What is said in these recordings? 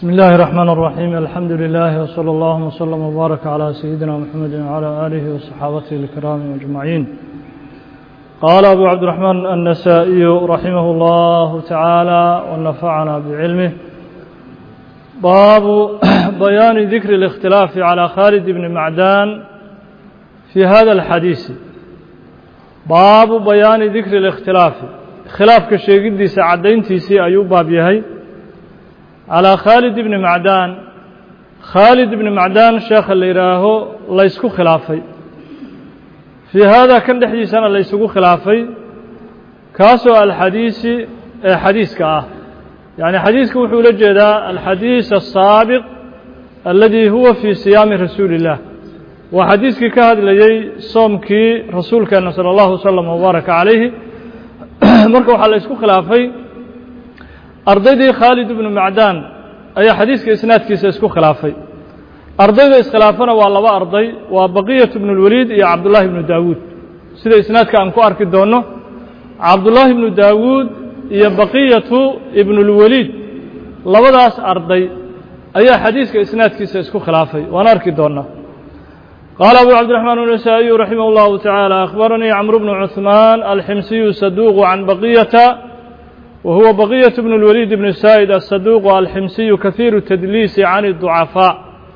بسم الله الرحمن الرحيم الحمد لله وصلى الله وسلم وبارك على سيدنا محمد وعلى آله وصحابته الكرام أجمعين. قال أبو عبد الرحمن النسائي رحمه الله تعالى ونفعنا بعلمه. باب بيان ذكر الاختلاف على خالد بن معدان في هذا الحديث. باب بيان ذكر الاختلاف خلاف كشيء قدي سعدين تيسي أيوب بابيهي على خالد بن معدان. خالد بن معدان شيخ اللي راهو لا يسكو خلافي في هذا كان دحدي سنة لا يسكو خلافي كاسو الحديث حديث كاه يعني حديث وحول الجدا الحديث السابق الذي هو في صيام رسول الله وحديث كهذا لجي صوم كي رسول كان صلى الله عليه وسلم وبارك عليه مركو حال يسكو خلافي ardaydii khaalid ibnu macdaan ayaa xadiiska isnaadkiisa isku khilaafay. ardayda iskhilaafana waa laba arday, waa baqiyatu ibnu lwaliid iyo cabdullaahi ibnu daawuud. sida isnaadka aan ku arki doono cabdullaahi ibnu daawuud iyo baqiyatu ibnu lwaliid labadaas arday ayaa xadiiska isnaadkiisa isku khilaafay, waan arki doonaa. qaala abu cabdiraxmaan an-nasaa'iyu raximah allahu tacaala akhbaranii camru bnu cuhmaan alximsiyu saduuqu can baqiyata وهو بقية بن الوليد بن سائد الصدوق الحمصي كثير التدليس عن الضعفاء.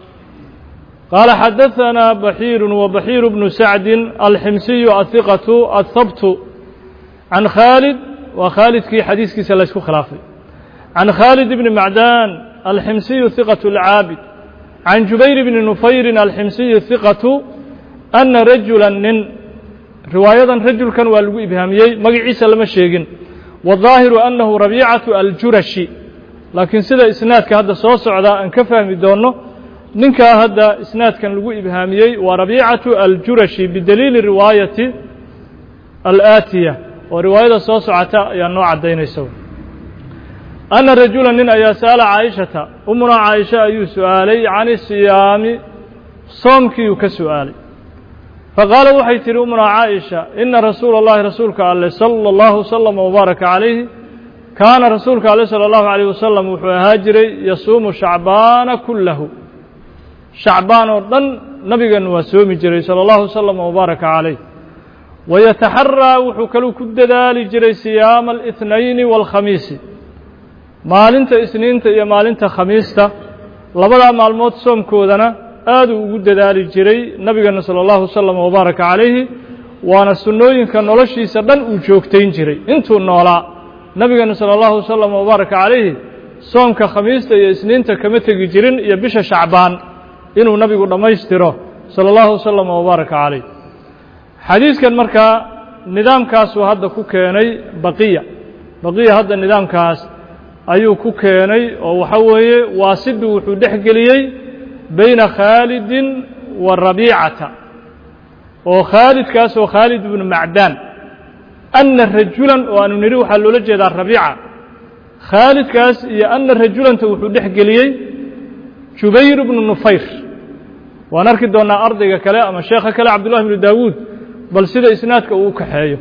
قال حدثنا بحير وبحير بن سعد الحمصي الثقة الثبت عن خالد وخالد كي حديث كي سلسكو خلافي عن خالد بن معدان الحمصي الثقة العابد عن جبير بن نفير الحمصي الثقة أن رجلا رواية رجل كان والقو إبهاميي مقع عيسى لما شيقين والظاهر أنه ربيعة الجرشي لكن سيدا إسناد كهذا صوص عدا أن كفهم دونه ننكا هذا إسناد كان لقو إبهاميي وربيعة الجرشي بدليل الرواية الآتية ورواية صوص عتا ينوع الدين يسوي أن رجلا من يسأل عائشة أمنا عائشة أي سؤالي عن الصيام صومك كسؤالي فقال وحي تري أمنا عائشة إن رسول الله رسولك عليه صلى الله وسلم وبارك عليه كان رسولك عليه صلى الله عليه وسلم وهاجري يصوم شعبان كله شعبان ودن نبيا وسوم جري صلى الله وسلم وبارك عليه ويتحرى وحكلو كد ذلك جري صيام الاثنين والخميس مالنت اثنين يا مالنت خميستا لبدا مالموت صوم كودنا aad uu ugu dadaali jiray nabigeena sallallahu alayhi wasallam oo baraka calayhi waana sunnooyinka noloshiisa dhan uu joogtayn jiray intuu noolaa nabigeena sallallahu alayhi wasallam oo baraka calayhi soomka khamiista iyo isniinta kama tagi jirin iyo bisha shacbaan inuu nabigu dhameystiro sallallahu alayhi wasallam oo baraka calayhi. xadiiskan marka nidaamkaas uu hadda ku keenay baqiya hadda nidaamkaas ayuu ku keenay oo waxa weeye waasidu wuxuu dhexgeliyay بين خالد والربيعة وخالد كاس وخالد بن معدان أن رجلا وأن نريد حلول جد الربيعة خالد كاس أن رجلا توحد حقلي جبير بن نفير ونركض أن أرضك كلام الشيخ كلا عبد الله بن داود بل سيد إسنادك وكحايه.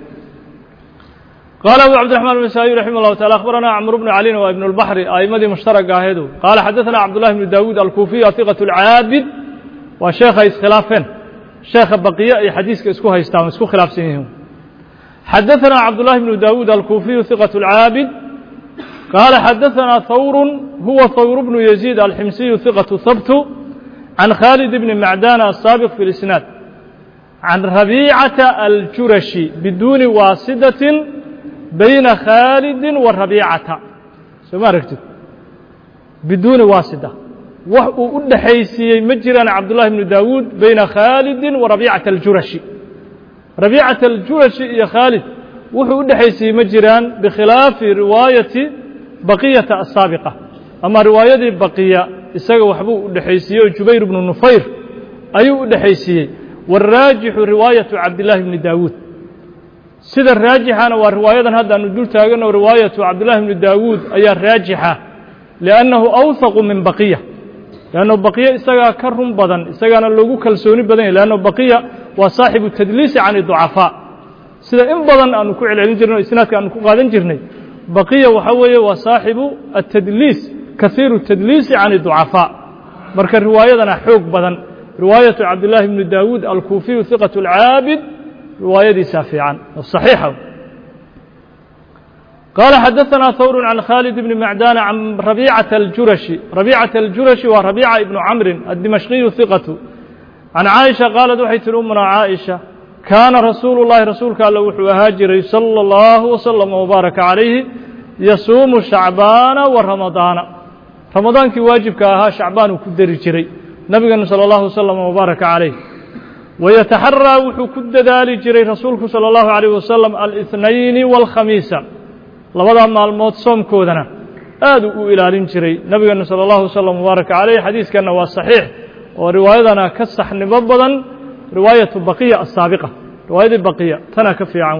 قال أبو عبد الرحمن النسائي رحمه الله تعالى أخبرنا عمرو بن علي وابن البحر أئمة مشترك جاهدوا. قال حدثنا عبد الله بن داود الكوفي ثقة العابد وشيخ إسخلافين شيخ بقية حديث اسكوها يستعمل اسكو خلاف سنهم. حدثنا عبد الله بن داود الكوفي ثقة العابد قال حدثنا ثور هو ثور بن يزيد الحمصي ثقة ثبت عن خالد بن معدان السابق في الإسناد عن ربيعة الجرشي بدون واسطة بين خالد والربيعة سما ركتب بدون واسطة وأد حيثي مجرى عبد الله بن داود بين خالد وربيعة الجرشي. ربيعة الجرشي يا خالد وأد حيثي مجرى بخلاف رواية بقية السابقة. أما رواية بقية إساق وحبو أد حيثي جبير بن نفير أي أد حيثي والراجح رواية عبد الله بن داود. سيد الراجحة ورواية هذا ندول تاجنا ورواية عبد الله بن داود أي الراجحة لأنه أوثق من بقية لأنه بقية استجا كرهم بدن استجا اللوجو كالسوني بدن لأنه بقية وصاحب التدليس عن الضعفاء سيد إن بدن أن نكون على جرنا إسناد أن نكون قادن جرني بقية وحوي وصاحب التدليس كثير التدليس عن الضعفاء marka riwaayadana xoog badan riwaayatu Abdullah ibn Daawud al-Kufi thiqatu al-'abid riwaayadiisa fiican saxiixa قال حدثنا ثور عن خالد بن معدان عن ربيعة الجرشي وربيعة ابن عمرو الدمشقي ثقة عن عائشة قالت وحيت أمنا عائشة كان رسول الله رسولك الله وهاجر صلى الله وسلم وبارك عليه يصوم شعبان ورمضان رمضان كي واجب كاها شعبان وكدر جري نبي صلى الله وسلم وبارك عليه ويتحرى وحكد ذلك جري رسولك صلى الله عليه وسلم الاثنين والخميس لبدا مالمود صومكودنا aad u ilaalin jiray nabiga sallallahu alayhi wasallam mubarak alayhi xadiiskana waa saxiix oo riwaayadana ka saxnimo badan riwaayatu baqiya as-saabiqa riwaayada baqiya tana ka fiican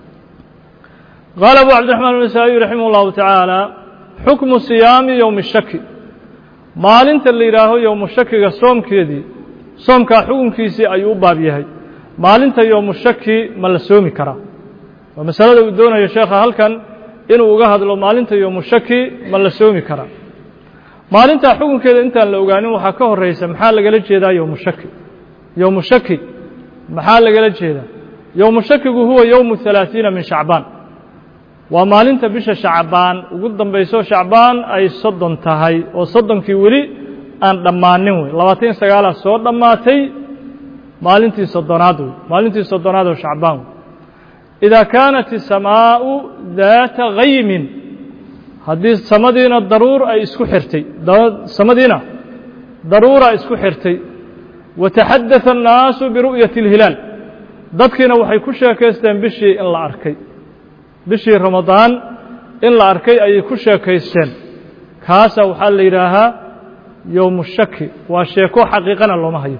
qala abu abdurrahman an-nasa'i rahimahullahu ta'ala hukmu siyami yawm ash-shakk maalinta la yiraaho yawm ash-shakkiga soomkeedii soomka xukunkiisii ayuu baab yahay maalinta yawm ash-shakk ma la soomi karaa waa masalada uu doonayo sheekha halkan inuu uga hadlo maalinta yawm shaki ma la soomi karaa maalinta xukunkeeda intaan la ogaanin waxa ka horeysa maxaa laga jeedaa yawm shaki maxaa laga jeedaa yawm shakigu huwa yawm 30 min shacbaan waa maalinta bisha shacbaan ugu dambayso shacbaan ay 30 tahay oo 30kii wali aan dhamaanin 29 soo dhamaatay maalintii 30aad oo shacbaan إذا كانت السماء ذات غيم هذه سمدينا ضرور أي اسكو حرتي سمدينا ضرورة اسكو حرتي وتحدث الناس برؤية الهلال ضدكنا وحي كشا كيستان بشي إن لا أركي بشي رمضان إن لا أركي أي كشا كيستان كاسا وحال إلىها يوم الشك وشيكو حقيقنا الله ما هيو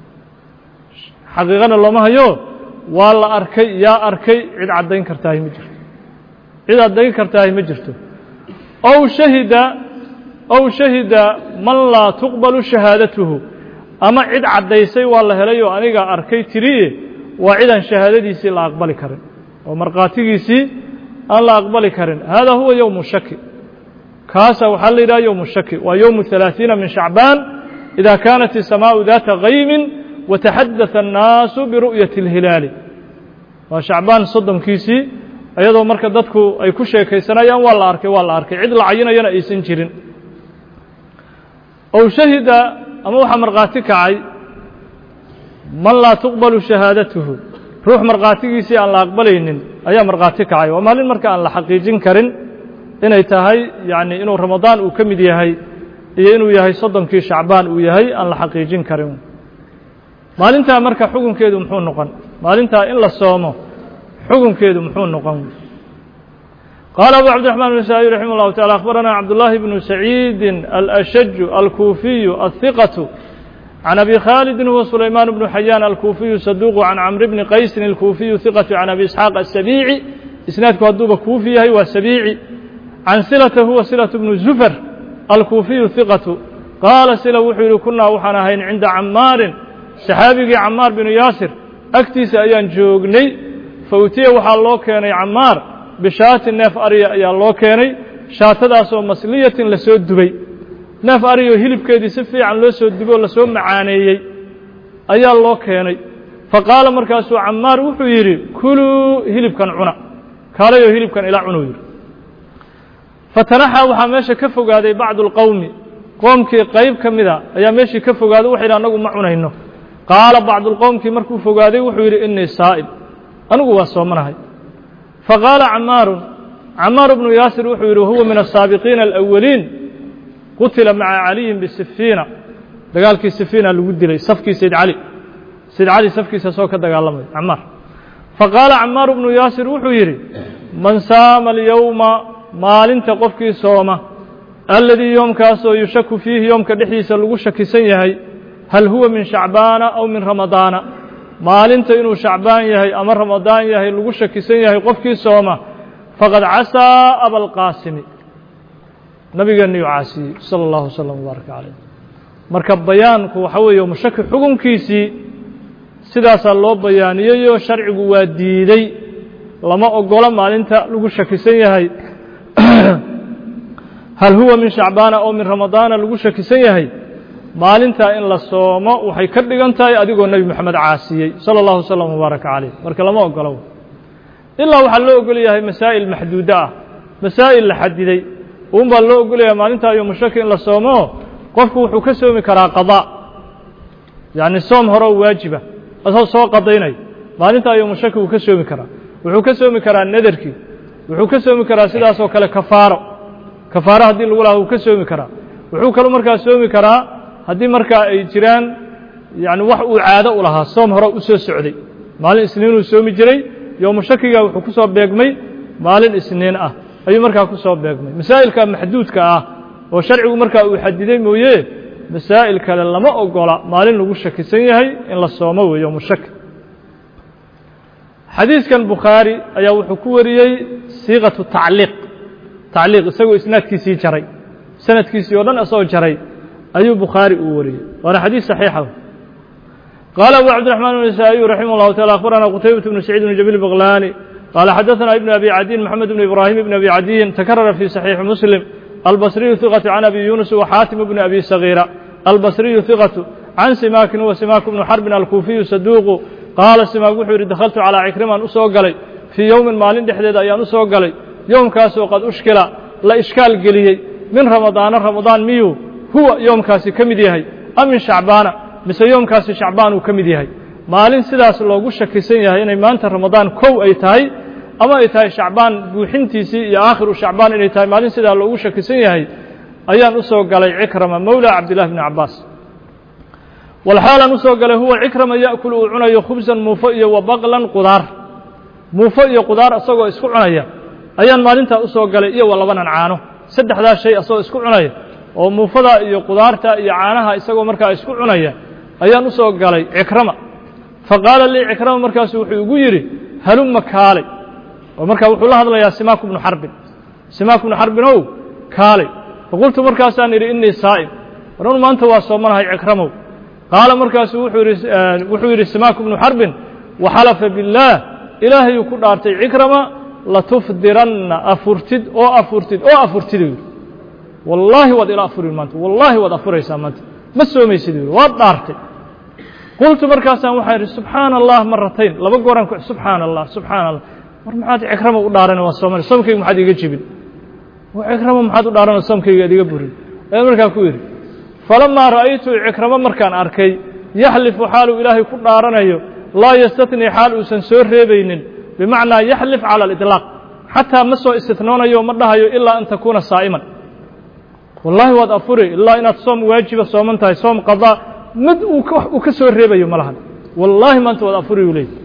حقيقنا الله ما هيو waa la arkay yaa arkay cid cadayn kartaa ma jirto cid cadayn kartaa ma jirto aw shahida man la tuqbalu shahadatuhu ama cid cadaysay waa la helay oo aniga arkay tiriye waa ciidan shahaadadiisii la aqbali karin oo marqaatigiisii aan la aqbali karin hada huwa yawm shaki kaasa waxa la yiraahdo yawm shaki waa yawm 30 min shacbaan idha kanat as-samaa'u dhata ghaymin وتحدث الناس برؤية الهلال وشعبان صدم كيسي أيضا مركز دادكو أي كشي كيسانيا والله أركي عد العينة ينا إيسان جيرين أو شهد أموح مرغاتك عي من لا تقبل شهادته روح مرغاتكيسي أن لا أقبلين أيا مرغاتك عي وما لين مركز أن لا حقيقين كرين إن يتهي يعني إنه رمضان وكمد يهي إنه يهي صدم كي شعبان ويهي أن لا حقيقين كرين maalinta marka xukunkeedu muxuu noqon maalinta in la soomo xukunkeedu muxuu noqon قال أبو عبد الرحمن النسائي رحمه الله تعالى أخبرنا عبد الله بن سعيد الأشج الكوفي الثقة عن أبي خالد وسليمان بن حيان الكوفي صدوق عن عمرو بن قيس الكوفي ثقة عن أبي إسحاق السبيعي إسنادك هدوب كوفي هو السبيعي عن سلة هو سلة بن زفر الكوفي ثقة قال سلة وحير كنا وحناهين عند عمار saxaabigii Ammar bin Yaasir agtiisa ayaan joognay fawtiye waxa loo keenay Ammar bishaatin neef ariya ayaa loo keenay shaatadaas oo masliyatin la soo dubay neef ariyo hilibkeedii si fiican loo soo dubo la soo macaaneeyay ayaa loo keenay faqaala markaasuu Ammar wuxuu yiri kulu hilibkan cuna kaalayo hilibkan ila cuno yiri fatanaha waxa meesha ka fogaaday bacdul qawmi qoomkii qayb kamida ayaa meesha ka fogaaday waxay anagu ma cunayno قال بعض القوم كي مركو فوغادي وحير إني صائم أنا وصومناهي فقال عمار بن ياسر وحير هو من السابقين الأولين قتل مع علي بالسفينة دقال كي السفينة اللي ودي لي صفكي سيد علي صفكي سسوك دقال عمار فقال عمار بن ياسر وحير من سام اليوم مال انت قفكي صومه الذي يوم كاسو يشك فيه يوم كدحيس اللي شك سيهي هل هو من شعبان أو من رمضان maalinta inuu shacbaan yahay ama ramadaan yahay lagu shakisan yahay qofkii sooma faqad asaa abul qaasim nabigeena uu caasiyay sallallahu alayhi wasallam baraka alayhi marka bayaanku waxa weeyo mushaki xukunkiisii sidaas loo bayaaniyo sharcigu waa diiday lama ogola maalinta lagu shakisan yahay hal huwa min shacbaana oo min ramadaana lagu shakisan yahay maalintaa in la soomo waxay ka dhigan tahay adigoo nebi moxamed caasiyey sala allahu wasalam wabaaraka calayh marka lama ogolo ilaa waxaa loo ogol yahay masaa'il maxduudo ah masaa'il la xadiday uun baa loo ogol yahay maalintaa yowmu shaki in la soomo qofku wuxuu ka soomi karaa qadaa yacni soom hore oo waajiba asoo soo qadaynay maalintaa yowmu shaki wuu ka soomi karaa wuxuu ka soomi karaa nadarkii wuxuu ka soomi karaa sidaasoo kale kafaaro haddii lagu lahaa wuu ka soomi karaa wuxuu kaloo markaa soomi karaa haddii markaa ay jiraan yani wax uu caado u lahaa soom hore u soo socday maalin isniinuu soomi jiray yowmu shakiga wuxuu ku soo beegmay maalin isniin ah ayuu markaa ku soo beegmay masaa'ilka maxduudka ah oo sharcigu markaa uu xadiday mooye masaa'il kale lama ogola maalin lagu shakisan yahay in la soomo weeye yowmu shaki xadiiskan bukhaari ayaa wuxuu ku wariyey siiqatu tacliiq isagoo isnaadkiisii jaray sanadkiisii oo dhan isagoo jaray ayuu bukhaari uu wariyey waana xadiis saxiixa qaala abu cabdiraxmaan النasaaئiyu raximah اllahu taعala akhbarana qutaybaة bnu saciid bn jabiil baqlaani qaala xadaثana ibn abi cadiin moxamed bn ibraahim ibn abi cadiyin takarara fi saxiixi muslim albasriyu hiqatu can abi yunus waxaatim bni abi sagiira albasriyu hiqatu can simaakin wa simaak bnu xarbin alkuufiyu saduuqu qaala simaak wuxuu yidhi dakhaltu calىa cikrimaan u soo galay fii yowmin maalin dhexdeeda ayaan u soo galay yowmkaasoo qad ushkila la ishkaal geliyey min ramadaana ramadaan miyuu huwa yoomkaasi ka mid yahay am min shacbaana mise yoomkaasi shacbaan uu ka mid yahay maalin sidaas loogu shakisan yahay inay maanta ramadaan kow ay tahay ama ay tahay shacbaan buuxintiisii iyo aakhiru shacbaan inay tahay maalin sidaa loogu shakisan yahay ayaan u soo galay cikrama mowla cabdillahi bni cabbaas walxaalaan u soo galay huwa cikrama ya'kulu uu cunayo khubsan muufo iyo wa baqlan qudaar muufo iyo qudaar isagoo isku cunaya ayaan maalintaa u soo galay iyo wa labanan caano saddexdaa shay asagoo isku cunaya oo muufada iyo qudaarta iyo caanaha isagoo markaa isku cunaya ayaan u soo galay cikrama faqaala lii cikrama markaasu wuxuu igu yidhi halumma kaalay oo markaa wuxuu la hadlayaa simaak bnu xarbin ow kaalay faqultu markaasaan idhi innii saa'im warun maanta waa soomanahay cikramow qaala markaasu wuxuu yidhi simaak bnu xarbin waxalafa billaah ilaahayuu ku dhaartay cikrama latufdiranna afurtid yidhi wallaahi waad ila afurin maanta wallaahi waad afuraysaa maanta ma soomaysid yidhi waad dhaartay qultu markaasaan waxaan idhi subxaana allah maratayn laba gooraan ku subxaana allah war maxaad cikrama u dhaarana waa soomana soomkayga maxaad iga jebin cikrama maxaad u dhaarana soomkayga ad iga burin ayaan markaa ku yidhi falamaa ra'aytu cikrama markaan arkay yaxlifu xaaluu ilaahay ku dhaaranayo laa yastatnii xaal uusan soo reebaynin bimacnaa yaxlif cala aliطlaaq xataa ma soo istitnoonayo ma dhahayo ilaa an takuuna saa'iman wallaahi waad afuri ilaa inaad soom waajiba sooman tahay soom qadaa mid uu ka soo reebayo ma lahan wallaahi maanta waad afuri uu leeyay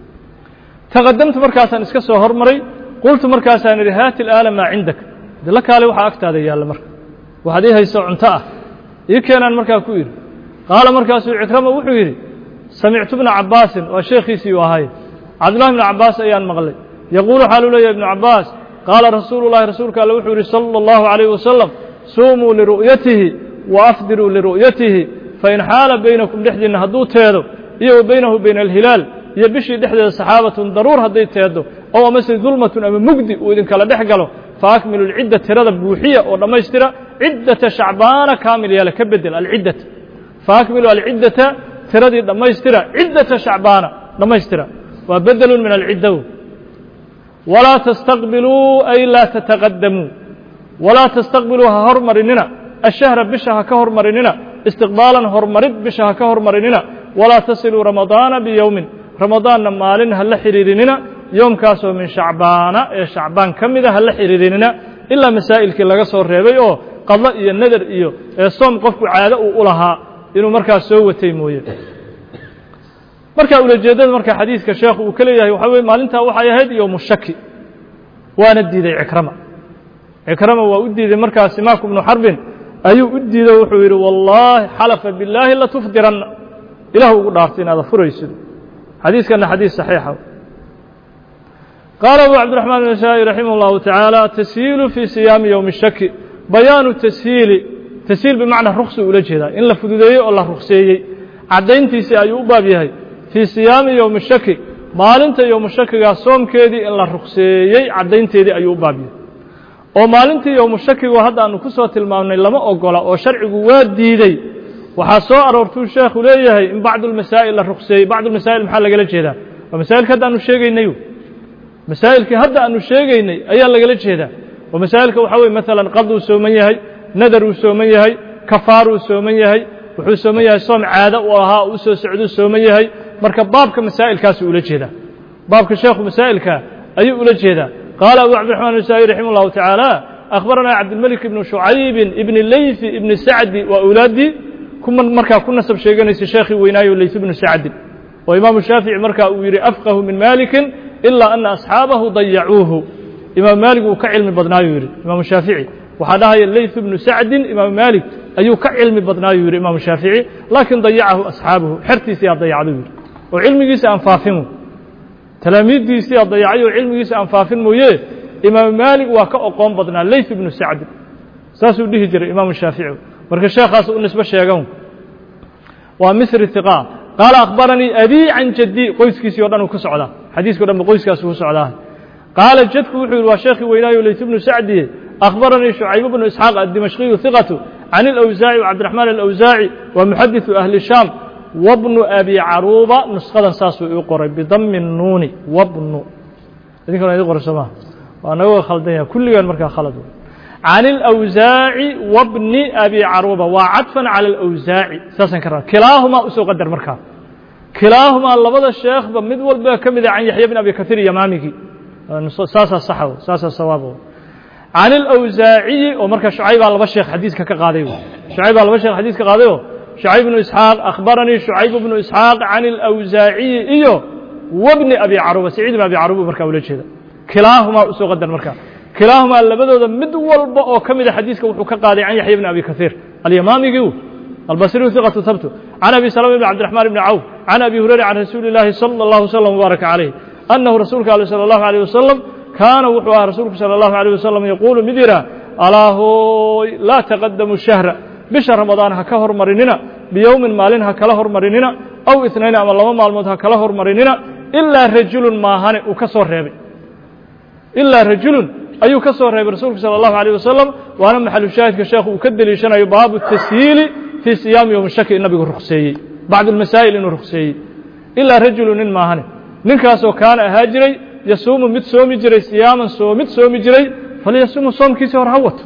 taqadamtu markaasaan iska soo hormaray qultu markaasaan idhi haati alaala maa cindak dila kaale waxaa agtaada yaalla marka waxaad ii hayso cunto ah ii keenaan markaa ku idhi qaala markaasuu cikrama wuxuu yidhi samictu bna cabbaasin waa sheekhiisii u ahay cabdullahi bni cabbaas ayaan maqlay yaquulu xaaluu leeyahay ibnu cabbaas qaala rasuulu llahi rasuulka alle wuxuu yidhi sala allahu calayh wasalam suumuu liru'yatihi wa afdiruu liru'yatihi fain xaala baynakum dhexdiinna hadduu teedo iyo wa baynahu bayna alhilaal iyo bishii dhexdeeda saxaabatun daruur hadday teeddo ow amase dulmatun ama mugdi uu idinkala dhex galo faakmilu alcidda tirada buuxiya oo dhammaystira ciddata shacbaana kaamil yeela ka bedel alciddata faakmilu alciddata tiradii dhammaystira ciddata shacbaana dhammaystira waa bedelun min alciddow walaa tastaqbiluu ay laa tataqadamuu walaa tastaqbiluu ha hormarinina ashahra bisha ha ka hormarinina istiqbaalan hormarid bisha ha ka hormarinina walaa tasiluu ramadaana biyowmin ramadaanna maalin ha la xidhiirinina yoomkaasoo min shacbaana ee shacbaan ka mida ha la xidhiirinina ilaa masaa'ilkii laga soo reebay oo qadlo iyo nadar iyo soom qofku caado uu u lahaa inuu markaas soo watay mooye marka ulajeeddada marka xadiidka sheekhu uu ka leeyahay waxaa weye maalintaa waxay ahayd yowmu shaki waana diiday cikrama waa u diiday markaa simaak bnu xarbin ayuu u diiday wuxuu yidhi wallaahi xalafa billaahi latufdiranna ilah ugu dhaartay inaad afuraysid xadiiskana xadiis saxiixa qaala abu cabdiraxmaan النasaaئي raximah اllahu taعaalى tashiilu fii siyaami yowmi shaki bayaanu tashiil bimacnaa ruksi ula jeedaa in la fududeeyey oo la rukseeyey caddayntiisii ayuu u baab yahay fii siyaami yowmi shaki maalinta yowmu shakigaa soomkeedii in la rukseeyey caddaynteedii ayuu u baab yahay oo maalintii yowmu shakigu hadda aanu ku soo tilmaamnay lama ogola oo sharcigu waa diiday waxaa soo aroortuu sheekhu leeyahay in bacdu almasaa'il la ruqseeyey bacdu almasaa'il maxaa lagala jeedaa waa masaa'ilka hadda aanu sheegaynay masaa'ilkii hadda aanu sheegaynay ayaa lagala jeedaa oo masaa'ilka waxaa weye maalan qaduu sooman yahay nadaruu sooman yahay kafaaruu sooman yahay wuxuu sooman yahay soom caado u ahaa u soo socduu sooman yahay marka baabka masaa'ilkaasuu ula jeedaa baabka sheekhu masaa'ilka ayuu ula jeedaa qaala abu cabdiraxmaan النasaaئي raximah الlahu taعaalى أخbaranaa cabdilmلك ibn شhucayb ibn layث ibn sacdi waa awlaaddii markaa ku nasab sheeganaysa sheekhii weynaayo layث ibnu sacdin oo imaamu shaafiعي markaa uu yidhi afqahu min maliki ilaa ana asxaabahu dayacuuhu imaam maalik uu ka cilmi badnaayuu yidhi imaamu shaafiعي waxaa dhahaya layث ibnu sacdin imaamu maalik ayuu ka cilmi badnaayuu yidhi imaamu shaafiعي laakin dayacahu asxaabuhu xertiisii aa dayacdu yidhi oo cilmigiisa aan faafinu talaamiiddiisii aa dayacay oo cilmigiisa aan faafin mooye imaamu maalik waa ka oqoon badnaa layث ibnu sacdin saasuu dhihi jiray imaamu shaafiعي marka sheekhaas u nisbo sheegan waa misri hiqa qaala akhbaranii abii can jaddi qoyskiisii o dhan uu ku socdaa xadiiska o dhan ba qoyskaas ku socdaa qaala jadku wuxuu yidhi waa sheekhii weynaayo layث ibnu sacdiye akhbaranii shucayb bnu isxaaq addimashqiyu hiqatu can اlawsaaci cabdiraxmaan alawsaaci wa muxadiثu ahli shaam wabnu abi caruuba nusqadan saasuu ii qoray bidami الnuuni wabnu idinkana idin qoray sooma waa naga khaldan yahay kulligaan markaa khalad can اlawsaaci wabni abi caruuba waa cadfan cala alawsaaci saasaan ka raba kilaahumaa usoo qadar markaa kilaahumaa labada sheekhba mid walba ka mida can yaxya bn abi kahiir yamaamigii saasaa saxa saasaa sawaab can اlawsaaciyi oo marka shucaybaa laba sheekh xadiiska ka qaaday shucaybaa laba sheekh xadiis ka qaadayo shucayb bnu isxaaq akhbaranii shucayb bnu isxaaq can اlawsaaciyi iyo wabni abi caruuba saciid bn abi caruuba markaa ula jeeda kilaahumaa usoo qadar markaa kilaahumaa labadooda mid walba oo ka mida xadiiska wuxuu ka qaaday can yaxya bn abi kahiir alyamaamigi albasriyu hiqatu habtu can abi salama bn cabdiraxmaan bni cawf can abi hurayra can rasuuli اllaahi salى اllahu slm wbaaraka calayh annahu rasuulka ale salى اllahu عalيه wasalam kaana wuxuu ahaa rasuulku salى اllahu عalيه wasalam yaquulu mid yihaa alaahoy laa taqadamu shahra bisha ramadaan ha ka hormarinina biyowmin maalin ha kala hormarinina aw itnayn ama laba maalmood ha kala hormarinina ilaa rajulun maahane uu ka soo reebay ilaa rajulun ayuu ka soo reebay rasuulku salى اllahu عalيه wasalam waana maxalu shaahidka sheekhu uu ka deliishanayo baabu tashiili fii siyaami yowmi shaki nabigu ruqseeyey bacd اlmasaa'il inuu ruqseeyey ilaa rajulu nin maahane ninkaasoo kaana ahaa jiray yasuumu mid soomi jiray siyaaman mid soomi jiray falyasuumu soomkiisii hor ha wato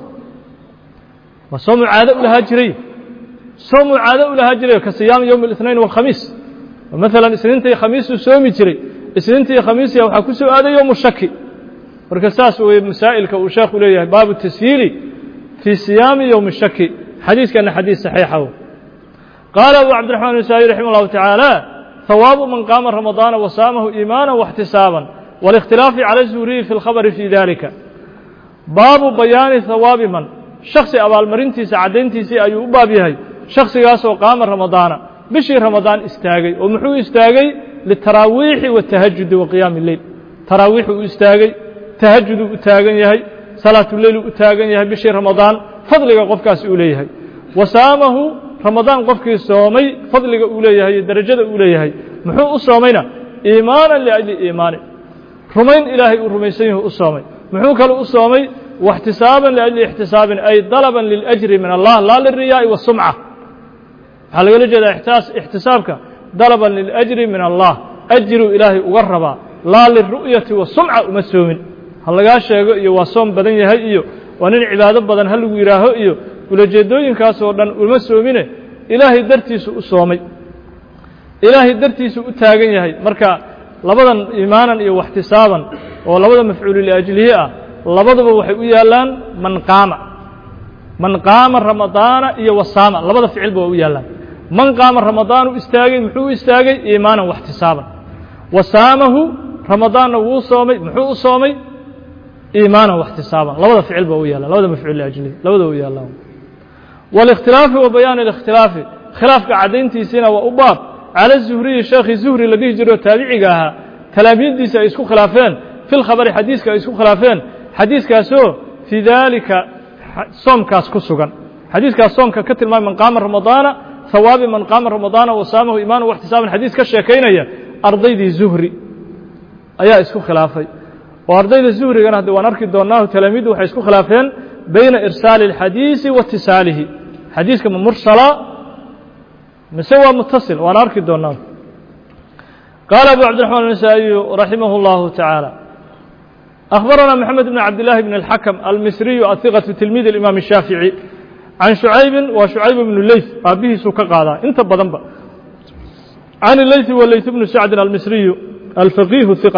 waa soomuu caado u lahaa jiray soomuu caado u lahaa jiray ka siyaami yowmi الاثnayn والkhamiis maalan isniinta iyo khamiisuu soomi jiray isniinta iyo khamiisiya waxaa ku soo aaday yowmu shaki marka saas weeye masaa'ilka uu sheekhu leeyahay baabu tashiili fii siyaami yowmi shaki xadiiskana xadiis saxiixa qaala abu cabdiraxmaan النasaaئي raximah اllahu taعaalى hawaabu man qaama ramadaana wasaamahu iimaana واxtisaaban والاkhtilaafi calى الzuhriyi fi اlkhabri fii dalika baabu bayaani hawaabi man shaksi abaalmarintiisa caddayntiisii ayuu u baab yahay shaksigaasoo qaama ramadaana bishii ramadaan istaagay oo muxuu istaagay litaraawiixi waالtahajudi wa qiyaami اleyl taraawiixuu u istaagay tahajuduu u taagan yahay salaatuleylu u taagan yahay bishii ramadaan fadliga qofkaasi uu leeyahay wasaamahu ramadaan qofkii soomay fadliga uu leeyahay iyo darajada uu leeyahay muxuu u soomayna iimaanan liajli iimaani rumayn ilaahay uu rumaysan yahu u soomay muxuu kale u soomay واxtisaaban liأjli اxtisaabin ay dalaban liلأjri min allah laa lلriyaaءi والsumca waxaa lagala jeedaa ixtisaabka dalaban liلأjri min allah ajruu ilaahay uga rabaa laa liلru'yati والsumca uma soomin ha lagaa sheego iyo waa soom badan yahay iyo waa nin cibaado badan ha lagu yihaaho iyo ulajeedooyinkaasoo dhan uma soomine ilaahay dartiisu u soomay ilaahay dartiisu u taagan yahay marka labadan iimaanan iyo واxtisaaban oo labada mafcuulu liأjlihi ah labaduba waxay u yaallaan man qaama ramadaana iyo wasaama labada ficilba waa u yaallaan man qaama ramadaan u istaagay muxuu u istaagay iimaanan واxtisaaban wasaamahu ramadaanna wuu soomay muxuu u soomay iimaanan واxtisaaban labada ficil ba u yaallaan labada mafcuul liajlihi labada u yaallaan والاkhtilaafi wa bayaan الاkhtilaafi khilaafka caddayntiisiina waa u baab cala الzuhriyi sheekhii zuhri la dhihi jiro taabiciga ahaa talaamiiddiisa ay isku khilaafeen fi lkhabari xadiiska ay isku khilaafeen xadiiskaasoo fii daalika soomkaas ku sugan xadiiskaas soomka ka tilmaamay man qaama ramadaana hawaabi man qaama ramadaana wasaamahu iimaana واxtisaaban xadiis ka sheekaynaya ardaydii zuhri ayaa isku khilaafay وأرضي الزهري كان هذا ونركي دوناه تلاميذه وحيسكو خلافين بين إرسال الحديث واتصاله حديث كما مرسلة مسوى متصل ونركي دوناه قال أبو عبد الرحمن النسائي رحمه الله تعالى أخبرنا محمد بن عبد الله بن الحكم المصري الثقة تلميذ الإمام الشافعي عن شعيب وشعيب بن الليث أبيه سكا قادا انت بدنبا عن الليث والليث بن سعد المصري الفقيه الثقة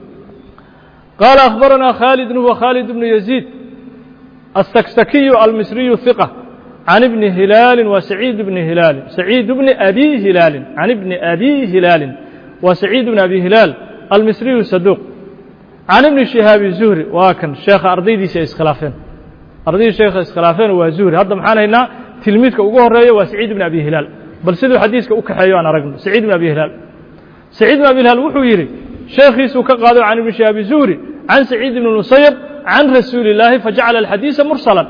قال أخبرنا خالد هو خالد بن يزيد السكسكي المصري الثقة عن ابن هلال وسعيد بن هلال سعيد بن أبي هلال عن ابن أبي هلال وسعيد بن أبي هلال المصري الصدوق عن ابن شهاب الزهري وكان شيخ أرضي دي اسخلافين أرضي شيخ اسخلافين وزهري هذا محانا هنا تلميذك أقوه الرأي وسعيد بن أبي هلال بل سيدو حديثك أكحيو أنا رقم سعيد بن أبي هلال سعيد بن أبي هلال وحويري شيخي سوكا قادوا عن ابن شهاب الزهري عن سعيد بن المسيب عن رسول الله فجعل الحديث مرسلا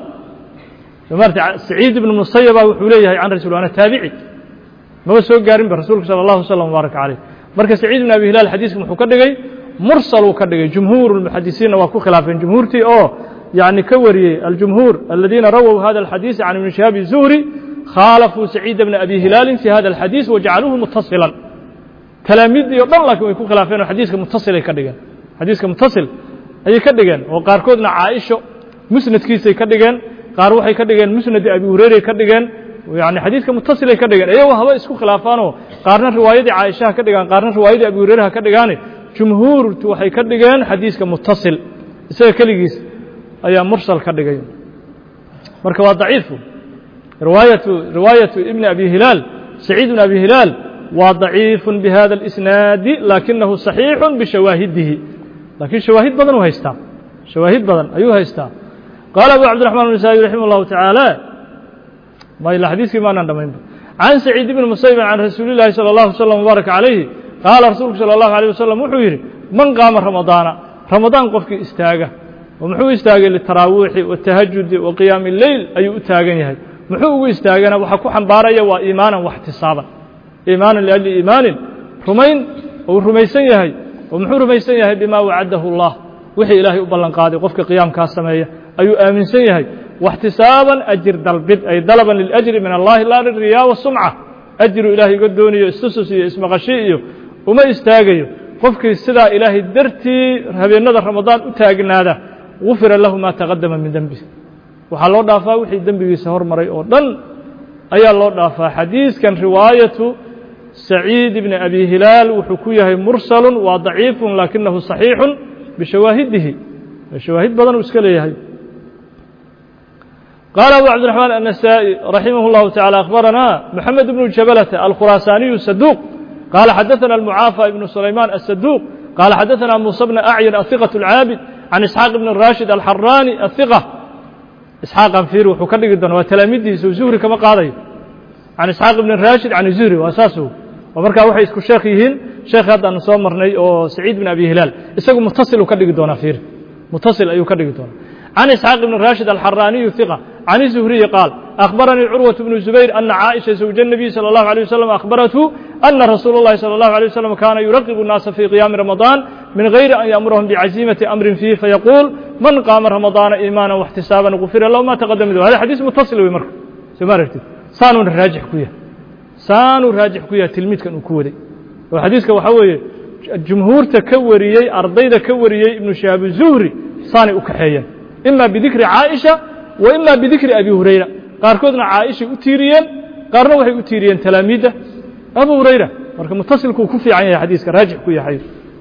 سعيد بن المسيب وحوليه عن رسول الله أنا تابعي ما هو سوق قارن برسولك صلى الله عليه وسلم وبارك عليه مركز سعيد بن أبي هلال حديث محكدقي مرسل وكدقي جمهور المحدثين وكو خلافين جمهورتي يعني كوري الجمهور الذين رووا هذا الحديث عن ابن شهاب الزهري خالفوا سعيد بن أبي هلال في هذا الحديث وجعلوه متصلا تلاميذ يضل لكم يكون خلافين وحديثك متصل يكدقان حديثك متصل أي كدقان وقاركودنا عائشة مسند كيسي كدقان قاروحي كدقان مسند أبي هريرة كدقان يعني حديثك متصل كدقان أيوة هو اسكو خلافانه قارنا رواية عائشة كدقان قارنا رواية أبي هريرة كدقان جمهور waxay ka dhigeen xadiiska muttasil isaga kaligiis ayaa mursal ka dhigay marka waa daciif riwaayatu ibn abi hilal sa'id ibn abi hilal waa daciif bihada al-isnad lakinnahu sahih bishawahidihi lakin shawahid badan haysta shawahid badan ayuu haysta qala abu abd الرحمن النسائي رحمه الله تعالى ما ila xadiiski ma aan dhamayn عن سعيد بن المسيب عن رسول الله صلى الله عليه وسلم وبارك عليه قال رسولك صلى الله عليه وسلم وحيري من قام رمضان قفك استاغا ومحو استاغا للتراويح والتهجد وقيام الليل أي استاغا يهي محو استاغا وحكو حنباريا وإيمانا واحتسابا إيمانا لأجل إيمان رمين ورميسان يهي ومحو رميسان يهي بما وعده الله وحي إلهي أبلن قادي قفك قيام كاسمية أي آمنسان يهي واحتسابا أجر دلبد أي دلبا للأجر من الله لا للرياء والسمعة أجر إلهي قدوني استسسي اسم غشيئي وما استاغيو qofkii sidaa ilaahay dartii habeenada ramadaan u taagnaada wufira lahu ma taqaddama min dambi waxa loo dhaafaa wixii dambigiisa hormaray oo dhan ayaa loo dhaafaa xadiiskan riwaayatu sa'id ibn abi hilal wuxuu ku yahay mursalun wa daciifun lakinnahu sahihun bishawahidihi shawahid badan iska leeyahay قال أبو عبد الرحمن النسائي رحمه الله تعالى أخبرنا محمد بن جبلة الخراساني الصدوق قال حدثنا المعافى بن سليمان الصدوق قال حدثنا موسى بن أعين الثقة العابد عن إسحاق بن الراشد الحراني الثقة إسحاق أنفير وحكرق الدن وتلاميذه زهري كما قال عن إسحاق بن الراشد عن زهري وأساسه ومركا وحي اسكو شيخيهن شيخ هذا نصوم مرني أو سعيد بن أبي هلال اسكو متصل وكرق الدن أفير متصل أي كرق الدن عن إسحاق بن الراشد الحراني الثقة عن الزهري قال أخبرني عروة بن الزبير أن عائشة زوج النبي صلى الله عليه وسلم أخبرته أن رسول الله صلى الله عليه وسلم كان يرغب الناس في قيام رمضان من غير أن يأمرهم بعزيمة أمر فيه فيقول من قام رمضان إيمانا واحتسابا غفر له ما تقدم له هذا حديث متصل بمرك سمارتي سانو راجح كويا تلميذ كان كودي وحديثك وحوي الجمهور تكوريي أرضي تكوريي ابن شهاب الزهري صاني أكحيا إما بذكر عائشة وإما بذكر أبي هريرة قاركودنا عائشة أتيريان قارنا وحي أتيريان تلاميذه أبو هريرة مركب متصل كوفي عن حديثك راجع كويا حي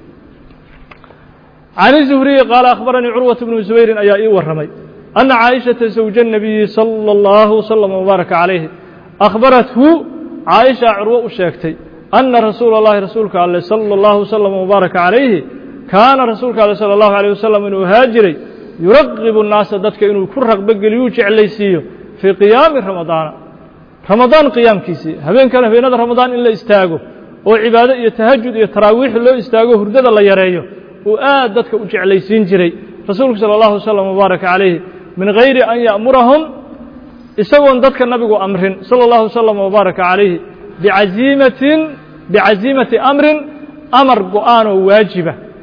عن الزهري قال أخبرني عروة بن الزبير أيائي والرمي أن عائشة زوج النبي صلى الله وسلم وبارك عليه أخبرته عائشة عروة الشاكتي أن رسول الله رسولك عليه صلى الله وسلم وبارك عليه كان رسولك عليه صلى الله عليه وسلم إنه هاجري يرغب الناس ضدك إنه كرق بقل يوجع ليسيه في قيام رمضان قيام كيسي هبين كان في نظر رمضان إلا استاغو وعبادة يتهجد يتراويح له استاغو هردد الله يريه وآدتك وجع ليسين جري رسولك صلى الله عليه وسلم وبارك عليه من غير أن يأمرهم يسوون ضدك النبي أمر صلى الله عليه وسلم وبارك عليه بعزيمة أمر قرآن واجبة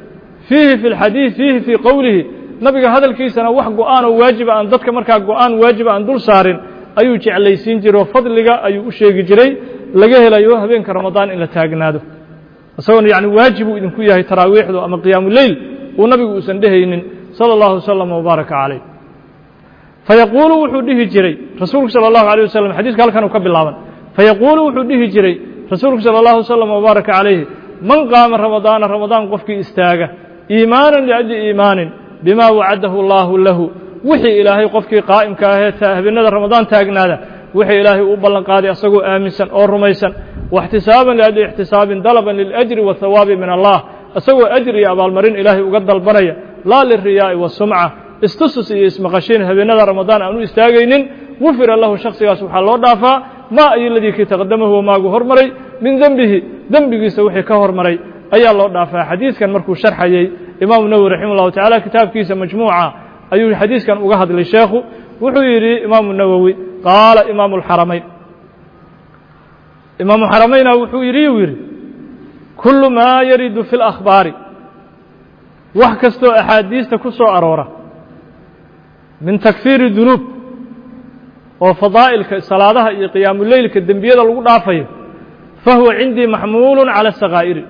fiihi fi lxadiid fiihi fii qowlihi nabiga hadalkiisana wax go-aan oo waajiba aan dadka markaa go-aan waajiba aan dul saarin ayuu jeclaysiin jiray oo fadliga ayuu u sheegi jiray laga helayo habeenka ramadaan in la taagnaado isagoona yani waajib uu idinku yahay taraawiixdu ama qiyaamuleyl uu nabigu uusan dhehaynin sala allahu wasalam wabaaraka calayh fayaquulu wuxuu dhihi jiray rasuulku sala allahu alayh wasalam xadiiska halkan uu ka bilaaban fayaquulu wuxuu dhihi jiray rasuulku sala allahu wasalam wabaaraka calayhi man qaama ramadaana ramadaan qofkii istaaga iimaanan liajli iimaanin bimaa wacadahu allaahu lahu wixii ilaahay qofkii qaa'imka ahee habeenada ramadaan taagnaada wixii ilaahay uu ballan qaaday asagoo aaminsan oo rumaysan واxtisaaban liajli اxtisaabin dalaban liljri wاthawaabi min allah isagoo ajri iyo abaalmarin ilaahay uga dalbanaya laa liriyaa'i wasumca istusus iyo ismaqashiin habeenada ramadaan aan u istaagaynin gufira lahu shaksigaas waxaa loo dhaafaa maa ay ladii kii taqadamahu wamaagu hormaray min dembihi dembigiisa wixii ka hormaray ayaa loo dhaafaa xadiidkan markuu sharxayey imaamu nawowi raximah اllahu tacala kitaabkiisa majmuuca ayuu xadiiskan uga hadlay sheekhu wuxuu yidhi imaamu nawowi qaala imaamu اlxaramayn imaamu xaramayna wuxuu yidhi kullu maa yaridu fi اlakhbaari wax kastoo axaadiista ku soo aroora min takfiiri dunuub oo fadaa'ilka salaadaha iyo qiyaamuleylka dembiyada lagu dhaafayo fahuwa cindii maxmuulu cala asakaa'iri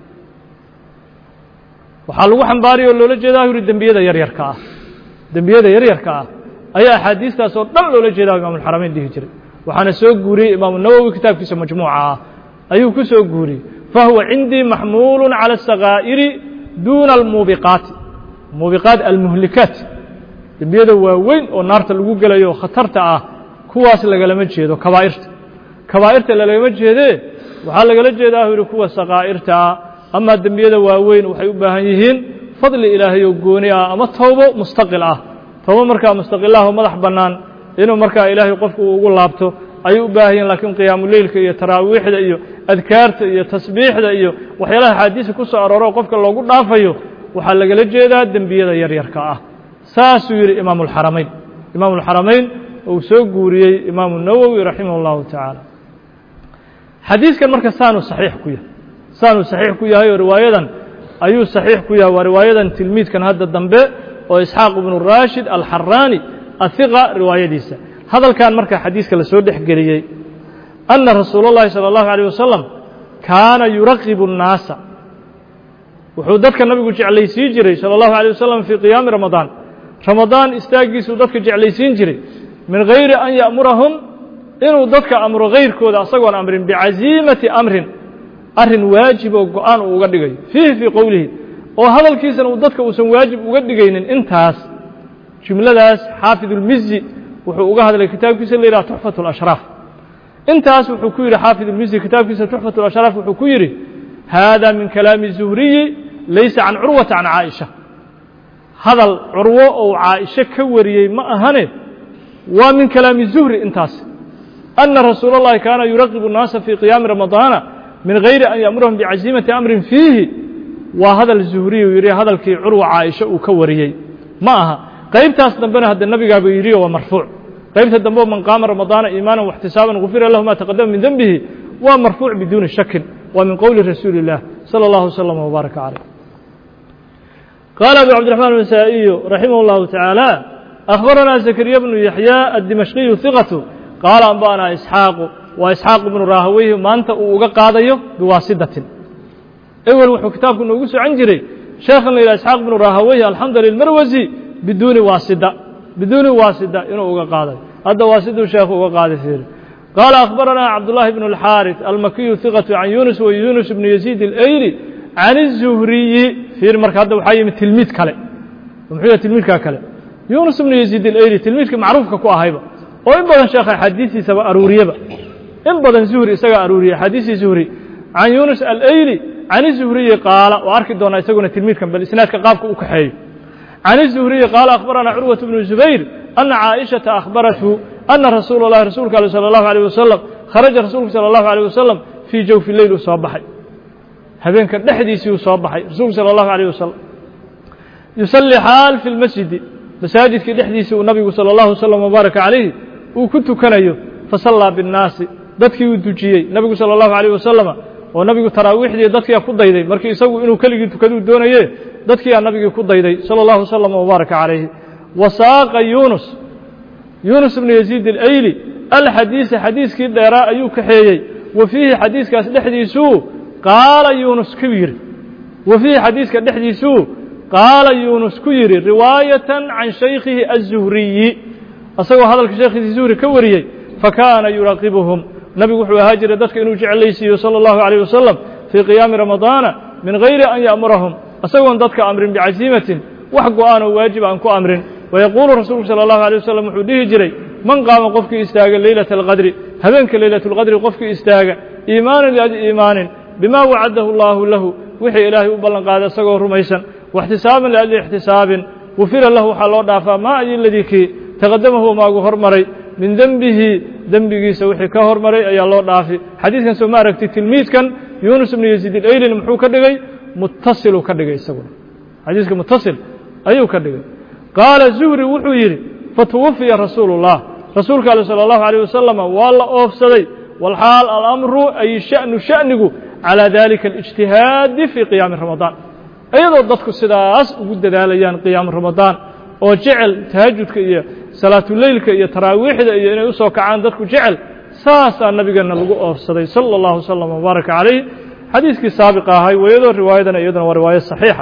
waxaa lagu xambaaraya oo loola jeedaa yidhi dembiyada yaryarka ah dembiyada yaryarka ah ayaa axaadiistaas oo dhan loola jeedaa imaamuulxaramayn dhihi jiray waxaana soo guuriyey imaamu nawowi kitaabkiisa majmuuca ah ayuu ku soo guuriyey fahuwa cindii maxmuulu cala asakaa'iri duuna almuubiqaati muubiqaat almuhlikaat dembiyada waaweyn oo naarta lagu gelayo khatarta ah kuwaas lagalama jeedo kabaa'irta lalagama jeedee waxaa lagala jeedaa yidhi kuwa sakaa'irta ah amaa dembiyada waaweyn waxay u baahan yihiin fadli ilaahay oo gooni ah ama towbo mustaqil ah towbo markaa mustaqilah oo madax bannaan inuu markaa ilaahay qofku uu ugu laabto ayuu u baahan yihin laakiin qiyaamuleylka iyo taraawiixda iyo adkaarta iyo tasbiixda iyo waxyaalaha axaadiisa ku soo arooro qofka loogu dhaafayo waxaa lagala jeedaa dembiyada yaryarka ah saasuu yidhi imaamu اlxaramayn uu soo guuriyey imaamu nawowi raximah اllahu tacaala xadiiskan marka saanuu saxiix ku yahay oo riwaayadan ayuu saxiix ku yahay waa riwaayadan tilmiidkan hadda dambe oo isxaaq ibnu raashid alxaraani ahiqa riwaayadiisa hadalkan marka xadiiska lasoo dhex geliyey ana rasuul اllahi salى اllahu عalيه wasalam kaana yuraqibu الnaasa wuxuu dadka nabigu jeclaysiin jiray salى اllahu عalيه wasalam fii qiyaami ramadaan istaagiisuu dadka jeclaysiin jiray min gayri an ya'murahum inuu dadka amro gayrkooda asagoon amrin bicaziimati amrin arrin waajib oo go-aan uu uga dhigayo fiihi fii qowlihi oo hadalkiisana uu dadka uusan waajib uga dhigaynin intaas jumladaas xaafid ulmizi wuxuu uga hadlay kitaabkiisa la yidhaha tuxfat اlashraaf intaas wuxuu ku yidhi xaafid ulmizi kitaabkiisa tuxfat اlashraaf wuxuu ku yidhi hada min kalaami zuhriyi laysa can curwata can caaisha hadal curwo ou caaisho ka wariyey ma ahane waa min kalaami zuhri intaas ana rasuula اllahi kaana yuraqibu الnaasa fii qiyaami ramadaana min gayri an ya'murahum bicaziimati amrin fiihi waa hadal zuhriyu yidhi hadalkii curwa caaisha uu ka wariyey ma aha qaybtaas dambena hadda nabigaaba yidhi waa marfuuc qaybta dambe man qaama ramadaana iimaanan واxtisaaban gufira lahu ma taqadama min denbihi waa marfuuc biduuni shakin waa min qowli rasuuli الlah salى اllahu وsلم وbaaraka calayh qaala abu cabdiرaحmaan النasaaئiyu raximah اllahu taعaalى أخbaranaa zakariya bnu yaxya aلdimashqiyu hiqatu qaala anba'anaa isxaaqu waa isxaaq ibnu raahaweyhi maanta uu uga qaadayo biwaasidatin ewel wuxuu kitaabku noogu socon jiray sheekhan la yidhaha isxaaq ibnu raahaweyhi alxamdali اlmarwasi biduuni waasida inuu uga qaadayo hadda waasiduu sheekhu uga qaaday fiiri qaala akhbaranaa cabdullahi bnu اlxaariث almakiyu hiqatu can yunus wa yunus bnu yaziid اleyli can الzuhriyi fiiri marka hadda waxaa yimid tilmiid kale muxuu yahay tilmiidkaa kale yunus bnu yaziid اleyli tilmiidka macruufka ku ahayba oo in badan sheekha axaadiistiisaba aruuriyaba in badan zuhri isagaa aruuriya axaadiistii zuhri can yunus aleyli can الzuhriyi qaala oo arki doonaa isaguna tilmiidkan bal isnaadka qaabka u kaxeeyo can الzuhriyi qaala akhbaranaa curwaة bnu zubayr ana caaishaةa akhbarathu ana rasuula اllahi rasuulka al salى اllahu عalيه wasalam kharaja rasuulku salى اllahu عalيه wasalam fii jawfi leyl uu soo baxay habeenka dhexdiisii uu soo baxay rasuulku salى اllahu عalيه wasalam yusalli xaal fi اlmasjidi masaajidkii dhexdiisii uu nabigu salى اllahu wslam wbaaraka calayhi uu ku tukanayo fasallaa biاnnaasi dadkii uu dujiyey nabigu salى اllahu عalيه wasalama oo nabigu taraawiixdii dadkia ku dayday markii isagu inuu keligii tukaduu doonaye dadkii aan nabigii ku dayday salى الlaه وsلم وbaaرaka عalayhi wasaaqa yunus bnu yaزيid اlayli alxadiisa xadiiskii dheeraa ayuu kaxeeyey wa fiihi xadiiskaas dhexdiisuu qaala yunus ku yidhi wa fiihi xadiiska dhexdiisuu qaala yunus ku yidhi riwaayatan can shaykhihi الzuhriyi asagoo hadalka sheekhiisii zuhri ka wariyey fakaana yuraaqibuhum nabigu wuxuu ahaa jiray dadka inuu jeclaysiiyo salى الlahu عalيه wasalam fii qiyaami ramadaana min gayri an ya'murahum asagoon dadka amrin bicasiimatin wax go-aan oo waajib aan ku amrin wayaquulu rasuulku salى الlahu عalيه wasalam wuxuu dhihi jiray man qaama qofkii istaaga leylata alqadri habeenka leylat اlqadri qofkii istaaga iimaanan liajli iimaanin bima wacadahu اllahu lahu wixii ilaahay u ballan qaaday isagoo rumaysan واxtisaaban liajli ixtisaabin gufira lahu waxaa loo dhaafaa maa ay ladii kii taqadamahu maagu hormaray min dembihi dembigiisa wixii ka hormaray ayaa loo dhaafi xadiidkan soo ma aragti tilmiidkan yunus bnu yaزيid اlaylin muxuu ka dhigay muttasiluu ka dhigay isaguna xadiiska muttasil ayuu ka dhigay qaala zuhri wuxuu yidhi fatuwafiya rasuulu الlah rasuulka ale salى الlahu عalيه wasalam waa la oofsaday walxaal alamru ay sha'nigu calىa dalika الاجtihaadi fii qiyaami ramadaan iyadoo dadku sidaas ugu dadaalayaan qiyaamu ramadaan oo jecel tahajudka iyo salaatuleylka iyo taraawiixda iyo inay u soo kacaan dadku jecel saasaa nabigeenna lagu oofsaday salى الlahu وsلم وbaaraka عalayh xadiiskii saabiqa ahay wayadoo riwaayadana iyaduna waa riwaayo صaxiixa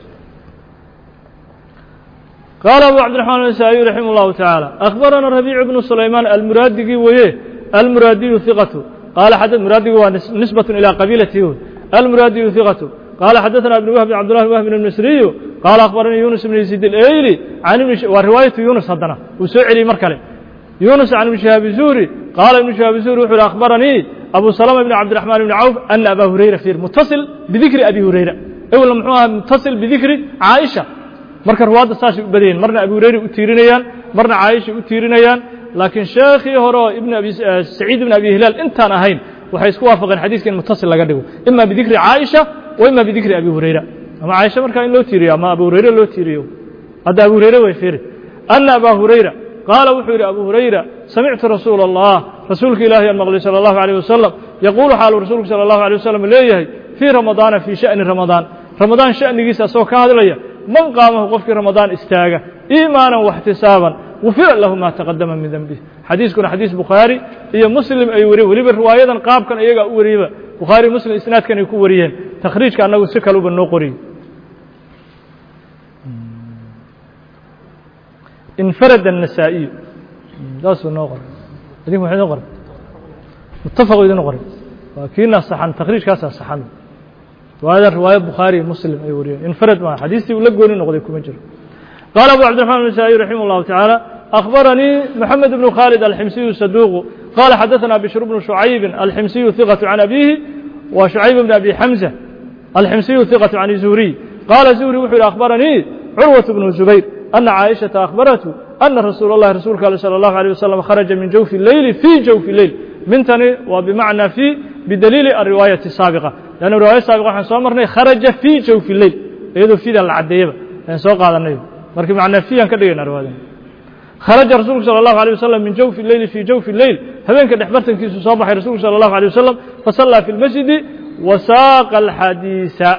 qaala abu cabdiرaحmaan النasaaئي raximah الlahu taعaalى أkhbarana رaبيic bnu sulaymaan almuraadigii weye almuraadiyu ثiqatu qaala muraadigi waa nisbaة ilىa qabiilatihi almuraadiyu ثiqatu qaala xadaثna ibn whb cabdالlah bn whbin الmisriyu qaala akhbaranii yunus bn yaزيid اlayli waa riwaayatu yunus haddana uu soo celiyey mar kale yunus can ibn شihaab الzuhri qaala ibn شihaab الzuhri wuxu uhi akhbaranii abu salama bn cabdiرaحmaan bn cawf ana aba hurayra fiir mutaصil bidikri abi hurayra ewlna muxuu ahaa mutaصil bidikri caaisha marka ruwaadda saasay u badayeen marna abi hurayra u tiirinayaan marna caaisha u tiirinayaan laakiin sheekhii hore oo saciid ibn abi hilaal intaan ahayn waxay isku waafaqeen xadiiska in mutaصil laga dhigo ima bidikri caaisha wa ima bidikri abi hurayra ama caaisha markaa in loo tiiriyo ama abu hurayra loo tiiriyo hadda abu hurayra way fiiri ana aba hurayra qaala wuxuu yidhi abu hurayra samictu rasuula الlah rasuulka ilaahi aan maqlay salى الlahu عalيه wasalam yaquulu xaaluu rasuulku salى الlahu عalيه wasalam leeyahay fii ramadaana fii sha'ni ramadaan ramadaan sha'nigiisa asagoo ka hadlaya man qaamahu qofkii ramadaan istaaga iimaanan واxtisaaban gufira lahu ma taqadama min denbih xadiiskuna xadiis bukhaari iyo muslim ay wariyeen weliba riwaayadan qaabkan iyagaa u wariyeyba bukhaari muslim isnaadkan ay ku wariyeen takhriijka annagu si kaluba noo qoriyey انفرد النسائي daasuu noo qoray idinku maxay noo qoray muttafaqu idin qoray waa kiina saxan takhriijkaasaa saxan riwaayadan riwaayad bukhaari iyo muslim ay wariyeen infarad ma xadiistii uu la gooni noqday kuma jiro qaala abu cabdiرaحmaan النasaaئي raximah الlahu taعaalى أخbaranii moxamed bnu khaalid alximsiyu saduuqu qaala xadaثna bishr bnu شhucayb alximsiyu ثiqaة can abihi wa شhucayb bn abi xamزة alximsiyu ثiqaة can zuhriy qaala zuhri wuxuu yihi أkhbaranii curwaة bnu zubayr أna caaئiشhaةa أkhbaratu أna rasuul الlahi rasuulka ale salى الlahu عalيه wasalam kharaja min jawfi الleyli fii jawfi الleyl mintani waa bimacnaa fii bidaliili الriwaayaةi الsaabiqة lanna riwaayad saabiqa waxaan soo marnay kharaja fii jawfi الleyl iyadoo fiidan la caddeeyaba ayaan soo qaadanay marka macnaa fiiyan ka dhigayna riwaayadan kharaja rasuulku salى الlahu عalيه wasalam min jawfi الleyli fii jawfi الleyl habeenka dhexbartankiisu soo baxay rasuulku salى الlahu عalيه wasalam fasallaa fi اlmasjidi wasaaqa الxadiisa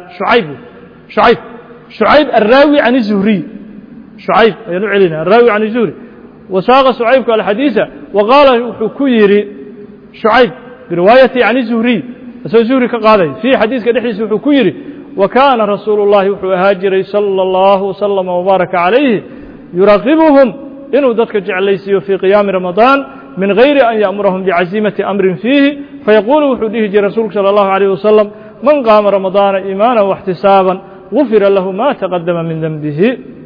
شhucayb الraawi can الzuhriy شhucayb ayaan u celina الraawi can الzuhri wasaaqa شhucaybku alxadiisa waqaala wuxuu ku yidhi شhucayb biriwaayati can الzuhriy isagoo zuhri ka qaaday fiihi xadiiska dhexdiisa wuxuu ku yidhi wa kaana rasuulu الlahi wuxuu ahaa jiray salى الlahu وsلم وbaaraka عalayhi yuraaqibuhum inuu dadka jeclaysiiyo fii qiyaami ramadaan min gayri an ya'murahum bicasiimati amrin fiihi fayaquulu wuxuu dhihi jiray rasuulku salى الlahu عalيه wasalam man qaama ramadaana iimaana واxtisaaban gufira lahu ma taqadama min denbihi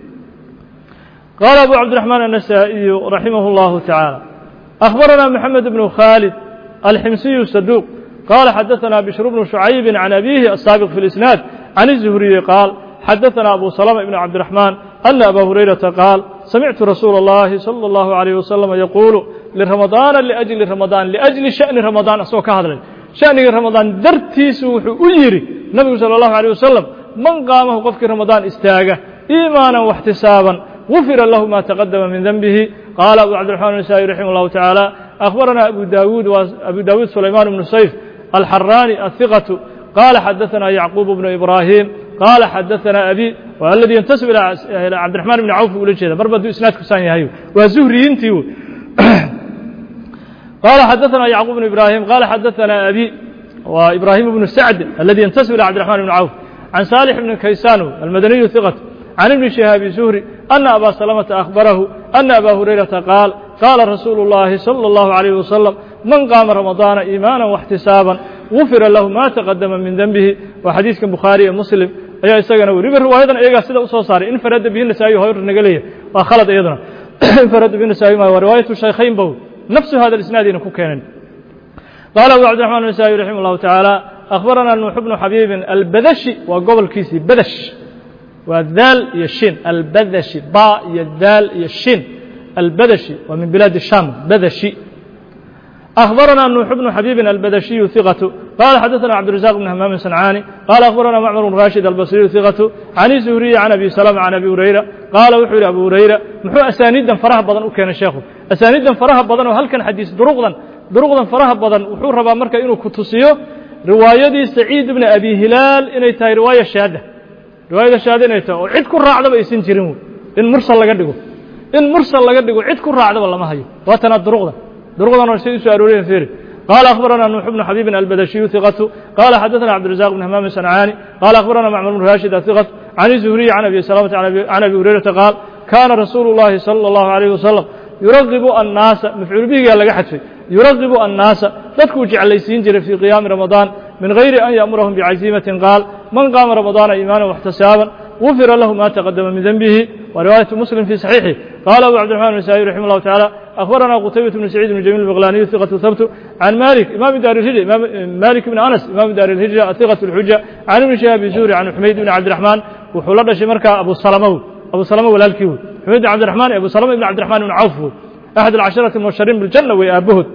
qaala abu cabdiرaحmaan النasaaئiyu raximah الlahu taعaalى أkhbarana moxamed bnu khaalid alximsiyu saduuq qaala xadaثna bishr bnu شhucayb can abihi الsaabiq fi اlisnaad can الzuhriyi qaal xadaثna abu salama ibn cabdiرaحmaan ana aba hurayrata qaal samictu rasuula الlahi salى الlahu عalيه wasalam yaquulu liramadaana liأjli ramadaan liأjli shaأni ramadaan asagoo ka hadlay sha'nigii ramadaan dartiisu wuxuu u yidhi nabigu salى الlahu عalيه wasalam man qaamahu qofkii ramadaan istaaga iimaanan واxtisaaban gufira lahu ma taqadama min denbihi qaala abu cabdiرaحmaan النasaaئي raximah الlahu taعaalى أkhbarana abu daawuud sulaymaan bnu sayf alxaraani aلثiqaةu qaala xadaثna yacquub bnu ibrahim قال حدثنا أبي والذي ينتسب إلى عبد الرحمن بن عوف ولا شيء بربد إسناد كساني هايو وزهري انتيو قال حدثنا يعقوب بن إبراهيم قال حدثنا أبي وإبراهيم بن سعد الذي ينتسب إلى عبد الرحمن بن عوف عن صالح بن كيسان المدني ثقة عن ابن شهاب الزهري أن أبا سلمة أخبره أن أبا هريرة قال قال رسول الله صلى الله عليه وسلم من قام رمضان إيمانا واحتسابا غفر له ما تقدم من ذنبه وحديث البخاري ومسلم أي سجن وربه رواية أيها سيد أصوصار إن فرد به النسائي هير النقلية وخلط أيضا إن فرد به النسائي ورواية الشيخين بو نفس هذا الإسناد كان قال أبو عبد الرحمن النسائي رحمه الله تعالى أخبرنا نوح بن حبيب البذشي وقبل كيسي بذش والذال يشين البذشي باء يدال يشين البذشي ومن بلاد الشام بذشي أخبرنا نوح بن حبيب البذشي ثقة قال حدثنا عبد الرزاق بن همام الصنعاني قال أخبرنا معمر بن راشد البصري ثقة عن الزهري عن أبي سلمة عن أبي هريرة قال وحول أبو هريرة محو أسانيدا فرها بدن وكان الشيخ أسانيدا فرها بدن وهل كان حديث دروغا فرها بدن وحول ربا مركا إنه كتسيو رواية سعيد بن أبي هلال إنه تاي رواية شهادة رواية شهادة إنه تاي وعد كل راعدة بيسين جريمو إن مرسل لقدقو عد كل راعدة والله ما هي واتنا دروغا رسيد سؤالورين فيري قال أخبرنا نوح بن حبيب البدشي ثقة قال حدثنا عبد الرزاق بن همام الصنعاني قال أخبرنا معمر بن راشد ثقة عن الزهري عن أبي سلمة عن أبي هريرة قال كان رسول الله صلى الله عليه وسلم يرغب الناس مفعول به قال لك حدثي يرغب الناس تذكر جعليسين جري في قيام رمضان من غير أن يأمرهم بعزيمة قال من قام رمضان إيمانا واحتسابا غفر له ما تقدم من ذنبه ورواية مسلم في صحيحه قال أبو عبد الرحمن النسائي رحمه الله تعالى أخبرنا قتيبة بن سعيد بن جميل البغلاني ثقة ثبت عن مالك إمام دار الهجرة مالك بن أنس إمام دار الهجرة ثقة الحجة عن ابن شهاب الزهري عن حميد بن عبد الرحمن وحولنا شمركة أبو سلمة والالكيو حميد بن عبد الرحمن أبو سلمة بن عبد الرحمن بن عوف أحد العشرة المبشرين بالجنة وأبوه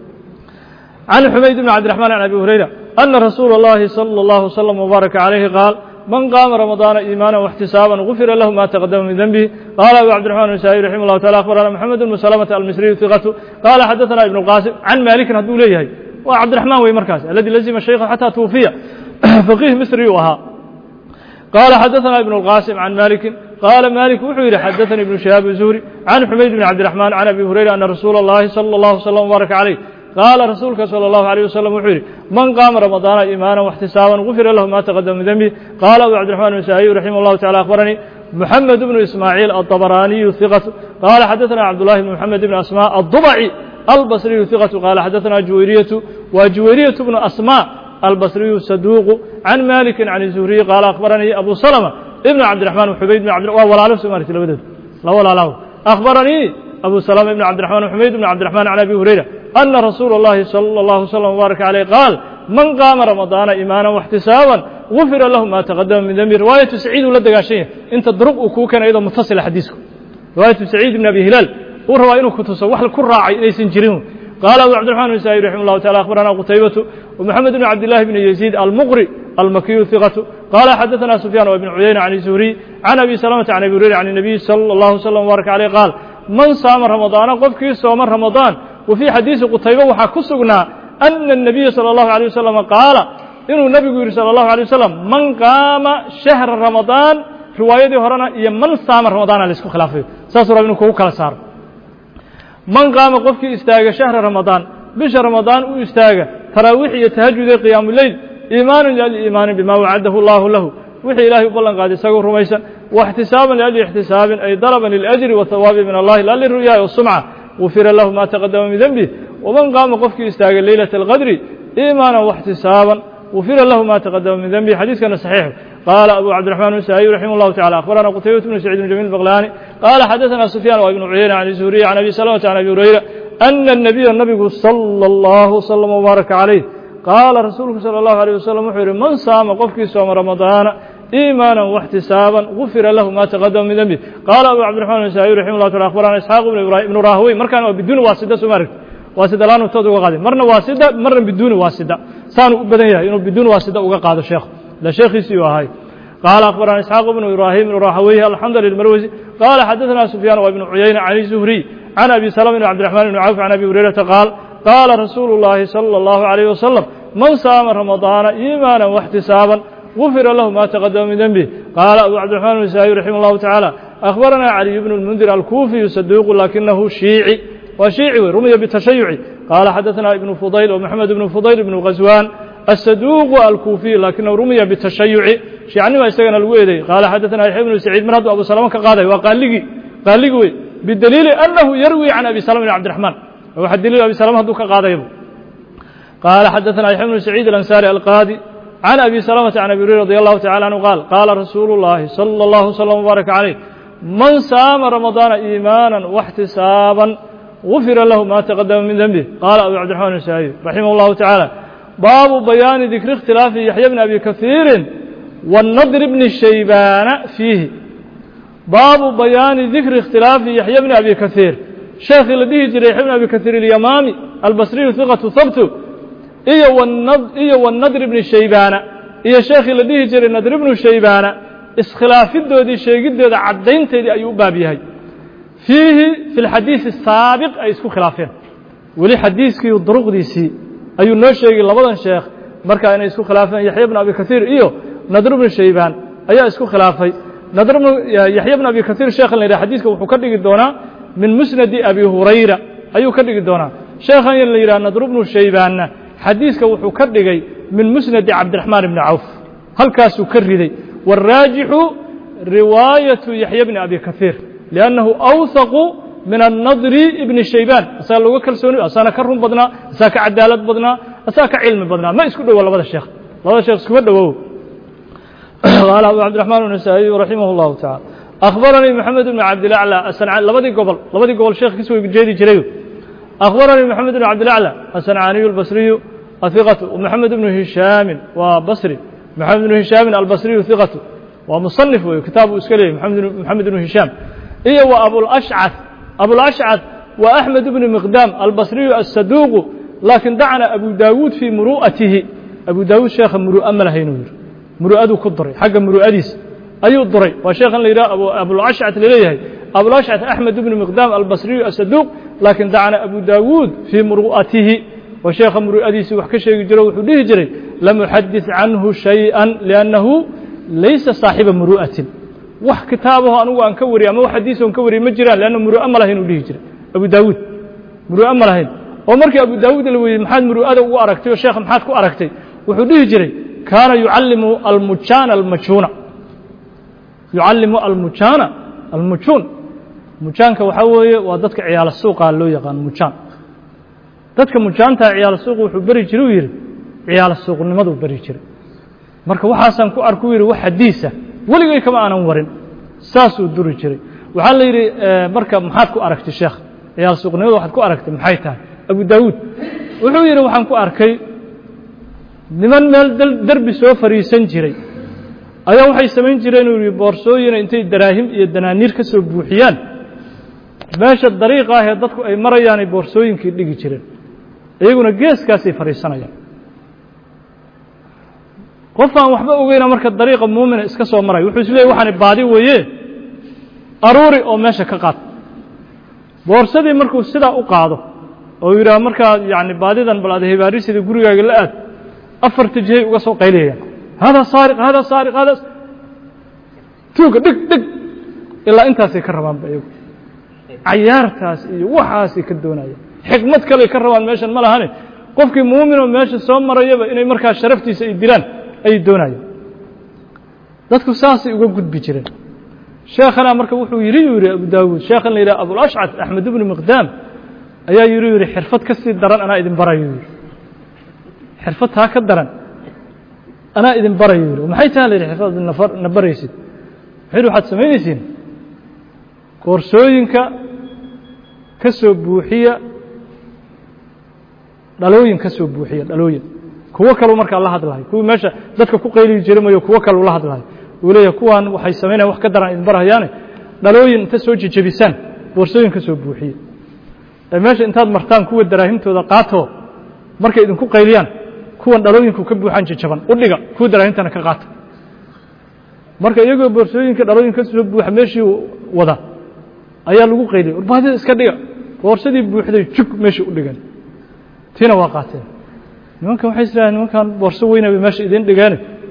عن حميد بن عبد الرحمن عن أبي هريرة أن رسول الله صلى الله عليه وسلم وبارك عليه قال من قام رمضان إيمانا واحتسابا غفر له ما تقدم من ذنبه قال أبو عبد الرحمن النسائي رحمه الله تعالى أخبرنا محمد بن سلمة المصري ثقة قال حدثنا ابن القاسم عن مالك هدو ليه وعبد الرحمن ومركز الذي لزم الشيخ حتى توفي فقيه مصري وها قال حدثنا ابن القاسم عن مالك قال مالك وحير حدثني ابن شهاب الزهري عن حميد بن عبد الرحمن عن أبي هريرة أن رسول الله صلى الله عليه وسلم وبارك عليه قال رسولك صلى الله عليه وسلم وحير من قام رمضان إيمانا واحتسابا غفر له ما تقدم من ذنبه قال أبو عبد الرحمن النسائي رحمه الله تعالى أخبرني محمد بن إسماعيل الطبراني ثقة قال حدثنا عبد الله بن محمد بن أسماء الضبعي البصري ثقة قال حدثنا جويرية بن أسماء البصري صدوق عن مالك عن الزهري قال أخبرني أبو سلمة ابن عبد الرحمن وحميد بن عبد الرحمن ولا نفس مارك لبدت لا ولا لا أخبرني أبو سلمة بن عبد الرحمن وحميد بن عبد الرحمن عن أبي هريرة أن رسول الله صلى الله عليه وسلم وبارك عليه قال من قام رمضان إيمانا واحتسابا غفر له ما تقدم من ذنبه رواية سعيد ولد قاشية انت ضرب وكوكا أيضا متصل حديثكم رواية سعيد بن أبي هلال ورواية كتصوح الكل راعي ليس جريهم قال أبو عبد الرحمن النسائي رحمه الله تعالى أخبرنا قتيبة ومحمد بن عبد الله بن يزيد المقري المكي ثقة قال حدثنا سفيان وابن عيينة عن الزهري عن أبي سلمة عن أبي هريرة عن النبي صلى الله عليه وسلم وبارك عليه قال من صام رمضان قفكي صوم رمضان وفي حديث قتيبة وحكسقنا أن النبي صلى الله عليه وسلم قال إنه النبي صلى الله عليه وسلم من قام شهر رمضان رواية هرنا من صام رمضان على اسكو خلافه ساسر ابن كوكا صار من قام قفكي استاغ شهر رمضان بشهر رمضان واستاغ تراويح يتهجد قيام الليل إيمانا للإيمان بما وعده الله له وحي إلهي بلن قاد يساقه رميسا واحتسابا لأجل احتساب أي ضربا للأجر والثواب من الله لا للرؤيا والسمعة غفر له ما تقدم من ذنبه ومن قام قفك استاغ ليلة القدر إيمانا واحتسابا غفر له ما تقدم من ذنبه حديث كان صحيح قال أبو عبد الرحمن النسائي رحمه الله تعالى أخبرنا قتيبة بن سعيد بن جميل البغلاني قال حدثنا سفيان وابن عيينة عن الزهري عن أبي سلمة عن أبي هريرة أن النبي صلى الله عليه وسلم وبارك عليه قال رسولك صلى الله عليه وسلم وحير من صام قفك صوم رمضان إيمانا واحتسابا غفر له ما تقدم من ذنبه قال أبو عبد الرحمن النسائي رحمه الله تعالى أخبرنا إسحاق بن إبراهيم بن راهوي مركان بدون واسطة سمارك واسطة لا نبتدئ وقاضي مرنا واسطة مرنا بدون واسطة سانو بدنيا إنه بدون واسطة وقاضي الشيخ لا شيخ يسيوا هاي قال أخبرنا إسحاق بن إبراهيم بن راهوي الحمد لله المروزي قال حدثنا سفيان وابن عيينة عن الزهري عن أبي سلمة بن عبد الرحمن بن عوف عن أبي هريرة قال رسول الله صلى الله عليه وسلم من صام رمضان إيمانا واحتسابا غفر له ما تقدم من ذنبه قال أبو عبد الرحمن النسائي رحمه الله تعالى أخبرنا علي بن المنذر الكوفي صدوق لكنه شيعي وشيعي رمي بالتشيع قال حدثنا ابن فضيل ومحمد بن فضيل بن غزوان الصدوق الكوفي لكنه رمي بالتشيع شيعني ما استغنى الويدي قال حدثنا يحيى بن سعيد من أبو سلمة قال وقال لي بالدليل أنه يروي عن أبي سلمة بن عبد الرحمن وحد دليل أبي سلمة هذوك قاضي قال حدثنا يحيى بن سعيد الأنصاري القاضي عن أبي سلمة عن أبي هريرة رضي الله تعالى عنه قال رسول الله صلى الله وسلم وبارك عليه من صام رمضان إيمانا واحتسابا غفر له ما تقدم من ذنبه قال أبو عبد الرحمن النسائي رحمه الله تعالى باب بيان ذكر اختلاف يحيى بن أبي كثير والنضر بن الشيبان فيه باب بيان ذكر اختلاف يحيى بن أبي كثير شيخ الذي جرى يحيى بن أبي كثير اليمامي البصري ثقة ثبت والنضر بن الشيبان شيخ الذي جرى النضر بن الشيبان اسخلاف الدودي شيء جد عدين تدي أيوب بابيهاي فيه في الحديث السابق أي اسكو خلافين ولي حديث كي يضرق دي سي أيو نوشيغ لبدن شيخ marka inay isku khilaafeen Yahya ibn Abi Kathir iyo Nadr ibn Shayban ayaa isku khilaafay Nadr ibn Yahya ibn Abi Kathir sheekhan leeyahay xadiiska wuxuu ka dhigi doonaa min musnad Abi Hurayra ayuu ka dhigi doonaa sheekhan leeyahay Nadr ibn Shayban xadiiska wuxuu ka dhigay min musnad Abdurrahman ibn Auf halkaas uu ka riday warajihu riwayatu Yahya ibn Abi Kathir لأنه أوثق من النضر ابن الشيبان أسأل الله كالسوني أسأل كرم بدنا أسأل كعدالة بدنا أسأل كعلم بدنا ما يسكت ولا بدا الشيخ هذا الشيخ سكت وهو قال أبو عبد الرحمن النسائي رحمه الله تعالى أخبرني محمد بن عبد الأعلى السنعاني لبدي قبل الشيخ كسوي جيدي جريو أخبرني محمد بن عبد الأعلى السنعاني البصري ثقة ومحمد بن هشام وبصري محمد بن هشام البصري ثقة ومصنف كتاب اسكلي محمد بن هشام إيه وأبو الأشعث وأحمد بن مقدام البصري الصدوق لكن دعنا أبو داود في مروءته أبو داود شيخ مروءة ملهينور مروءة كضري حق مروءة أيو الضري وشيخ اللي أبو الأشعث لليه أبو الأشعث أحمد بن مقدام البصري الصدوق لكن دعنا أبو داود في مروءته وشيخ مروءة وحكى شيء جروح له جري لم يحدث عنه شيئا لأنه ليس صاحب مروءة wax kitaabaha anigu aan ka wariyo ama wax xadiis oo ka wariyo ma jiraan laana muru'a ma lahayn uu dhihi jiray Abu Daawud muru'a ma lahayn oo markii Abu Daawud la weeyay maxaad muru'ada ugu aragtay oo sheekh maxaad ku aragtay wuxuu dhihi jiray kaana yuallimu al-mujana al-majuna yuallimu al-mujana al-mujun mujanka waxa weeye waa dadka ciyaal suuqa loo yaqaan mujan dadka mujanta ciyaal suuq wuxuu bari jiray uu yiri ciyaal suuqnimadu bari jiray marka waxaasan ku arku yiri wax xadiisa weligay kama aanan warin saasuu duri jiray waxa la yiri marka maxaad ku aragtay sheekh ciyaal suuqnimada waxaad ku aragtay maxay tahay Abu Daawud wuxuu yiri waxaan ku arkay niman meel darbi soo fariisan jiray ayaa waxay sameyn jireen inuu yiri boorsooyin intay daraahim iyo danaaniir ka soo buuxiyaan meesha dariiqa ah ee dadku ay marayaan ay boorsooyinkii dhigi jireen iyaguna geeskaasay fariisanayaan qofaan waxba ogeeyna marka dariiqa muumina iska soo maray wuxuu isleeyahay waxaan baadi weeye aruuri oo meesha ka qaad boorsadii markuu sida u qaado oo yiraahdo marka yaani baadidan balaad heebaarisida gurigaaga la aad afar tijay uga soo qayleeyaan hada saariq hada tuuga dig ilaa intaasay ka rabaan bayo ciyaartaas iyo waxaas ka doonayaan xikmad kale ka rabaan meeshan ma lahayn qofkii muumin oo meesha soo marayaba inay marka sharaftiisa ay dilaan ay doonayaan dadku saasi uga gudbi jireen sheekhana marka wuxuu yiri Abu Daawud sheekhan la yiraahdo Abu al-Ash'ath Ahmad ibn Miqdam ayaa yiri xirfad ka sii daran ana idin barayo xirfad taa ka daran ana idin barayo maxay tahay xirfad na baraysid xiri waxaad sameeyeen koorsooyinka ka soo buuxiya dhalooyin ka soo buuxiya dhalooyin kuwa kale marka la hadlahay kuwa meesha dadka ku qayli jirmayo kuwa kale la hadlahay walaal kuwan waxay sameeyaan wax ka daran in barayaan dhalooyin inta soo jijabisaan boorsooyin ka soo buuxiya meesha intaad martaan kuwa daraahimtooda qaato markay idin ku qayliyaan kuwan dhalooyinku ka buuxan jijaban u dhiga kuwa daraahimtana ka qaato marka iyagoo boorsooyinka dhalooyin ka soo buuxa meeshii wada ayaa lagu qayliyay urbaadida iska dhiga boorsadii buuxday jug meeshii u dhigan tina waa qaateen nimanka waxay isleeyahay nimankan boorso weyn ay meesha idin dhigaan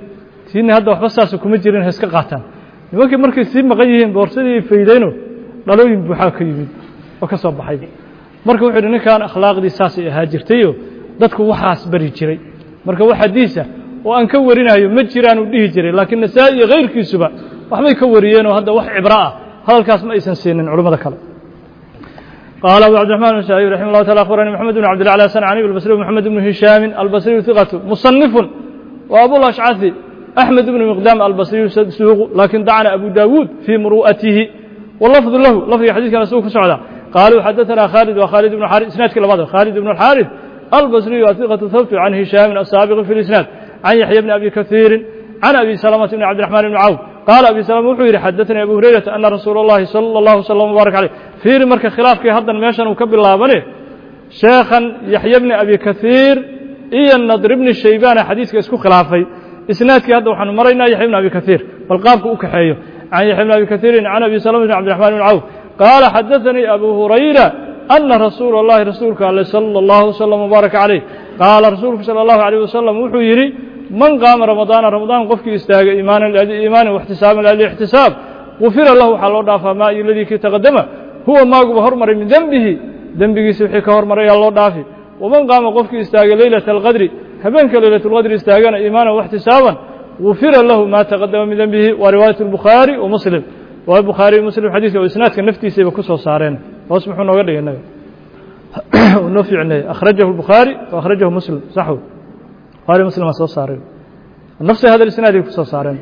tiina hadda waxba saas kuma jirin iska qaataan nimankii markay sii maqan yihiin boorsadii faydayno dhalooyin buuxa ka yimid oo ka soo baxay marka wuxuu yidhi ninkan akhlaaqdii saasay ahaa jirtayo dadku waxaas bari jiray marka wax xadiisa oo aan ka warinayo ma jiraan uu dhihi jiray laakiin Nasaa'i iyo غeyrkiisuba waxbay ka wariyeen oo hadda wax cibra ah hadalkaas ma aysan siinin culimada kale قال أبو عبد الرحمن النسائي رحمه الله تعالى أخبرني محمد بن عبد الأعلى الصنعاني والبصري ومحمد بن هشام البصري ثقة مصنف وأبو الأشعثي أحمد بن مقدام البصري سوق لكن دعنا أبو داود في مروءته واللفظ له لفظ حديث كان سوق سعودة قالوا حدثنا خالد وخالد بن حارث إسناد كلا بعض خالد بن الحارث البصري وثقة ثبت عن هشام السابق في الإسناد عن يحيى بن أبي كثير عن أبي سلمة بن عبد الرحمن بن عوف قال أبي سلمة وحير حدثني أبو هريرة أن رسول الله صلى الله عليه وسلم وبارك عليه في مركز خلاف كي هذا ماشان وكبر الله بني شيخا يحيى بن أبي كثير النضر بن الشيبان حديث كاسكو خلافي إسناد كي هذا وحن مرينا يحيى بن أبي كثير فالقاب أكحيه عن يحيى بن أبي كثير عن أبي سلمة بن عبد الرحمن بن عوف قال حدثني أبو هريرة أن رسول الله رسولك صلى الله عليه وسلم وبارك عليه قال رسولك صلى الله عليه وسلم وحيري من قام رمضان قفك استاغ إيمانا واحتسابا للاحتساب غفر له حلو دافا ما الذي تقدمه هو ما هرمر من ذنبه سوحي كهرمر يا الله دافي ومن قام قفك استاغ ليلة القدر هبنك ليلة القدر استاغنا إيمانا واحتسابا غفر له ما تقدم من ذنبه ورواية البخاري ومسلم والبخاري ومسلم حديث وإسناد كنفتي سيبكسو صارين واسمحوا نوغر لي النبي ونفع عنه أخرجه البخاري وأخرجه مسلم صحوا البخاري ومسلم أصلا صارين نفس هذا الإسناد يكسو صارين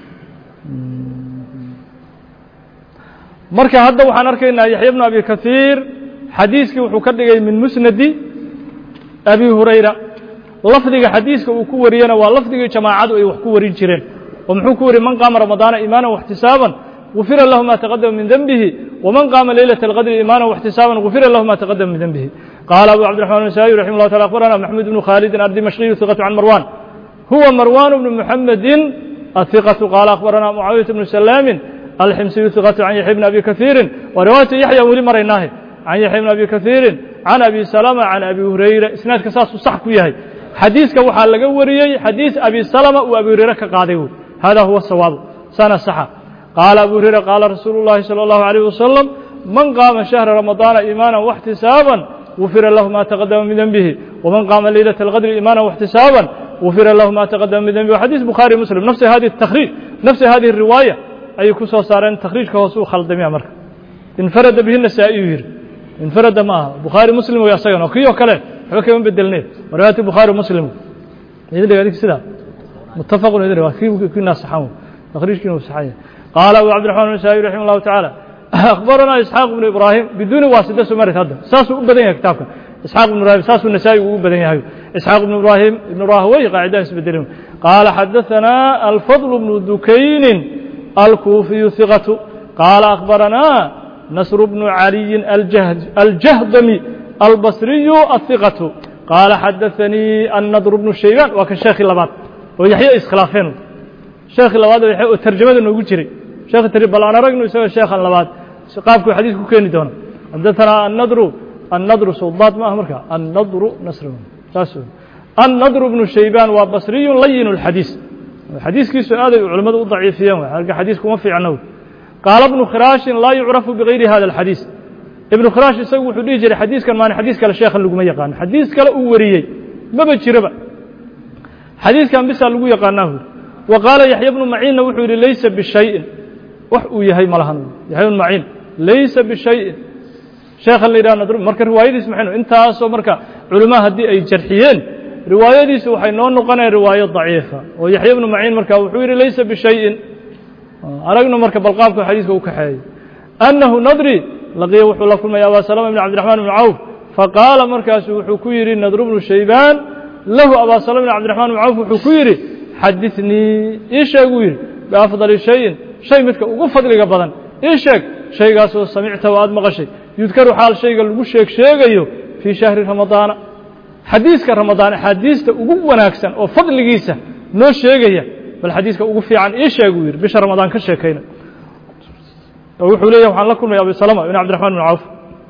marka hadda waxaan arkaynaa Yahya ibn Abi Kathir xadiiskii wuxuu ka dhigay min musnadi Abi Hurayra lafdiga xadiiska uu ku wariyana waa lafdigii jamaacadu ay wax ku warin jireen oo muxuu ku wariyay man qaama ramadaana iimaanan wa ihtisaaban غفر له ما تقدم من ذنبه ومن قام ليلة القدر إيمانا واحتسابا غفر له ما تقدم من ذنبه قال أبو عبد الرحمن النسائي رحمه الله تعالى أخبرنا محمد بن خالد الدمشقي ثقة عن مروان هو مروان بن محمد الثقة قال أخبرنا معاوية بن سلام الحمصي ثقة عن يحيى بن أبي كثير ورواية يحيى ولي مريناه عن يحيى بن أبي كثير عن أبي سلمة عن أبي هريرة إسناد كساس صح كويه حديث كوحال لقوري حديث أبي سلمة وأبي هريرة كقاضيه هذا هو الصواب سنة صحة قال أبو هريرة قال رسول الله صلى الله عليه وسلم من قام شهر رمضان إيمانا واحتسابا غفر له ما تقدم من ذنبه ومن قام ليلة القدر إيمانا واحتسابا غفر له ما تقدم من ذنبه وحديث بخاري مسلم نفس هذه التخريج نفس هذه الرواية أي كسو صارين تخريج كوسو خلد مية مرة انفرد به النسائي انفرد معه بخاري مسلم ويسيون وكيو كله حكي من بدلني رواية البخاري ومسلم يدري هذيك سلا متفق يدري في ناس صحابه تخريج كانوا صحيح قال أبو عبد الرحمن النسائي رحمه الله تعالى أخبرنا إسحاق بن إبراهيم بدون واسطة سمرت هذا ساسو بدنيا كتابك إسحاق بن إبراهيم ساسو النسائي بدنيا إسحاق بن إبراهيم بن راهوي قاعدين سبدلهم قال حدثنا الفضل بن دكين الكوفي ثقة قال أخبرنا نصر بن علي الجهضمي البصري الثقة قال حدثني النضر بن الشيبان وكالشيخ اللبات ويحيى إسخلافين شيخ اللبات ويحيى الترجمة أنه يقول شري شيخ الترجمة بل أنا رجل يسوي الشيخ اللبات قابك حديث كوكيني دونه حدثنا النضر صوبات ما أمرك النضر نصر النضر بن الشيبان وبصري لين الحديث الحديث كيسو هذا علماء ضعيفين حديثكم ما في عنه قال ابن خراش لا يعرف بغير هذا الحديث ابن خراش يسوي حديث حديث كان معنى حديث كلا الشيخ اللي يقان حديث كلا أوريي ما بتشربه حديث كان بس اللي يقانه وقال يحيى بن معين وحوري ليس بالشيء وحو يحيى ملهن يحيى بن معين ليس بالشيء شيخ اللي يرى نضرب مركز رواية اسمحنا انت أصلا مركز علماء هدي أي جرحيين رواية waxay noo noqonay riwaayo daciifa oo Yahya ibn Ma'in marka wuxuu yiri laysa bi shay'in aragno marka balqaabka xadiiska uu ka xeeyay annahu nadri laqiya wuxuu la kulmay Abu Salama ibn Abd الرحمن ibn Auf faqala markaas wuxuu ku yiri Nadr ibn Shayban lahu Abu Salama ibn Abd الرحمن ibn Auf wuxuu ku yiri hadithni ishagu yiri bi afdal shay'in shay midka ugu fadliga badan ishag shaygaas oo samicta waad maqashay yudkaru xaal shayga lagu sheegayo fi shahri ramadaan حديثك رمضان حديثك ugu wanaagsan oo fadligiisa noo sheegaya bal xadiiska ugu fiican ee sheegay bisha Ramadan ka sheekayna wuxuu leeyahay waxaan la kulmay Abu Salama ibn Abd الرحمن ibn Auf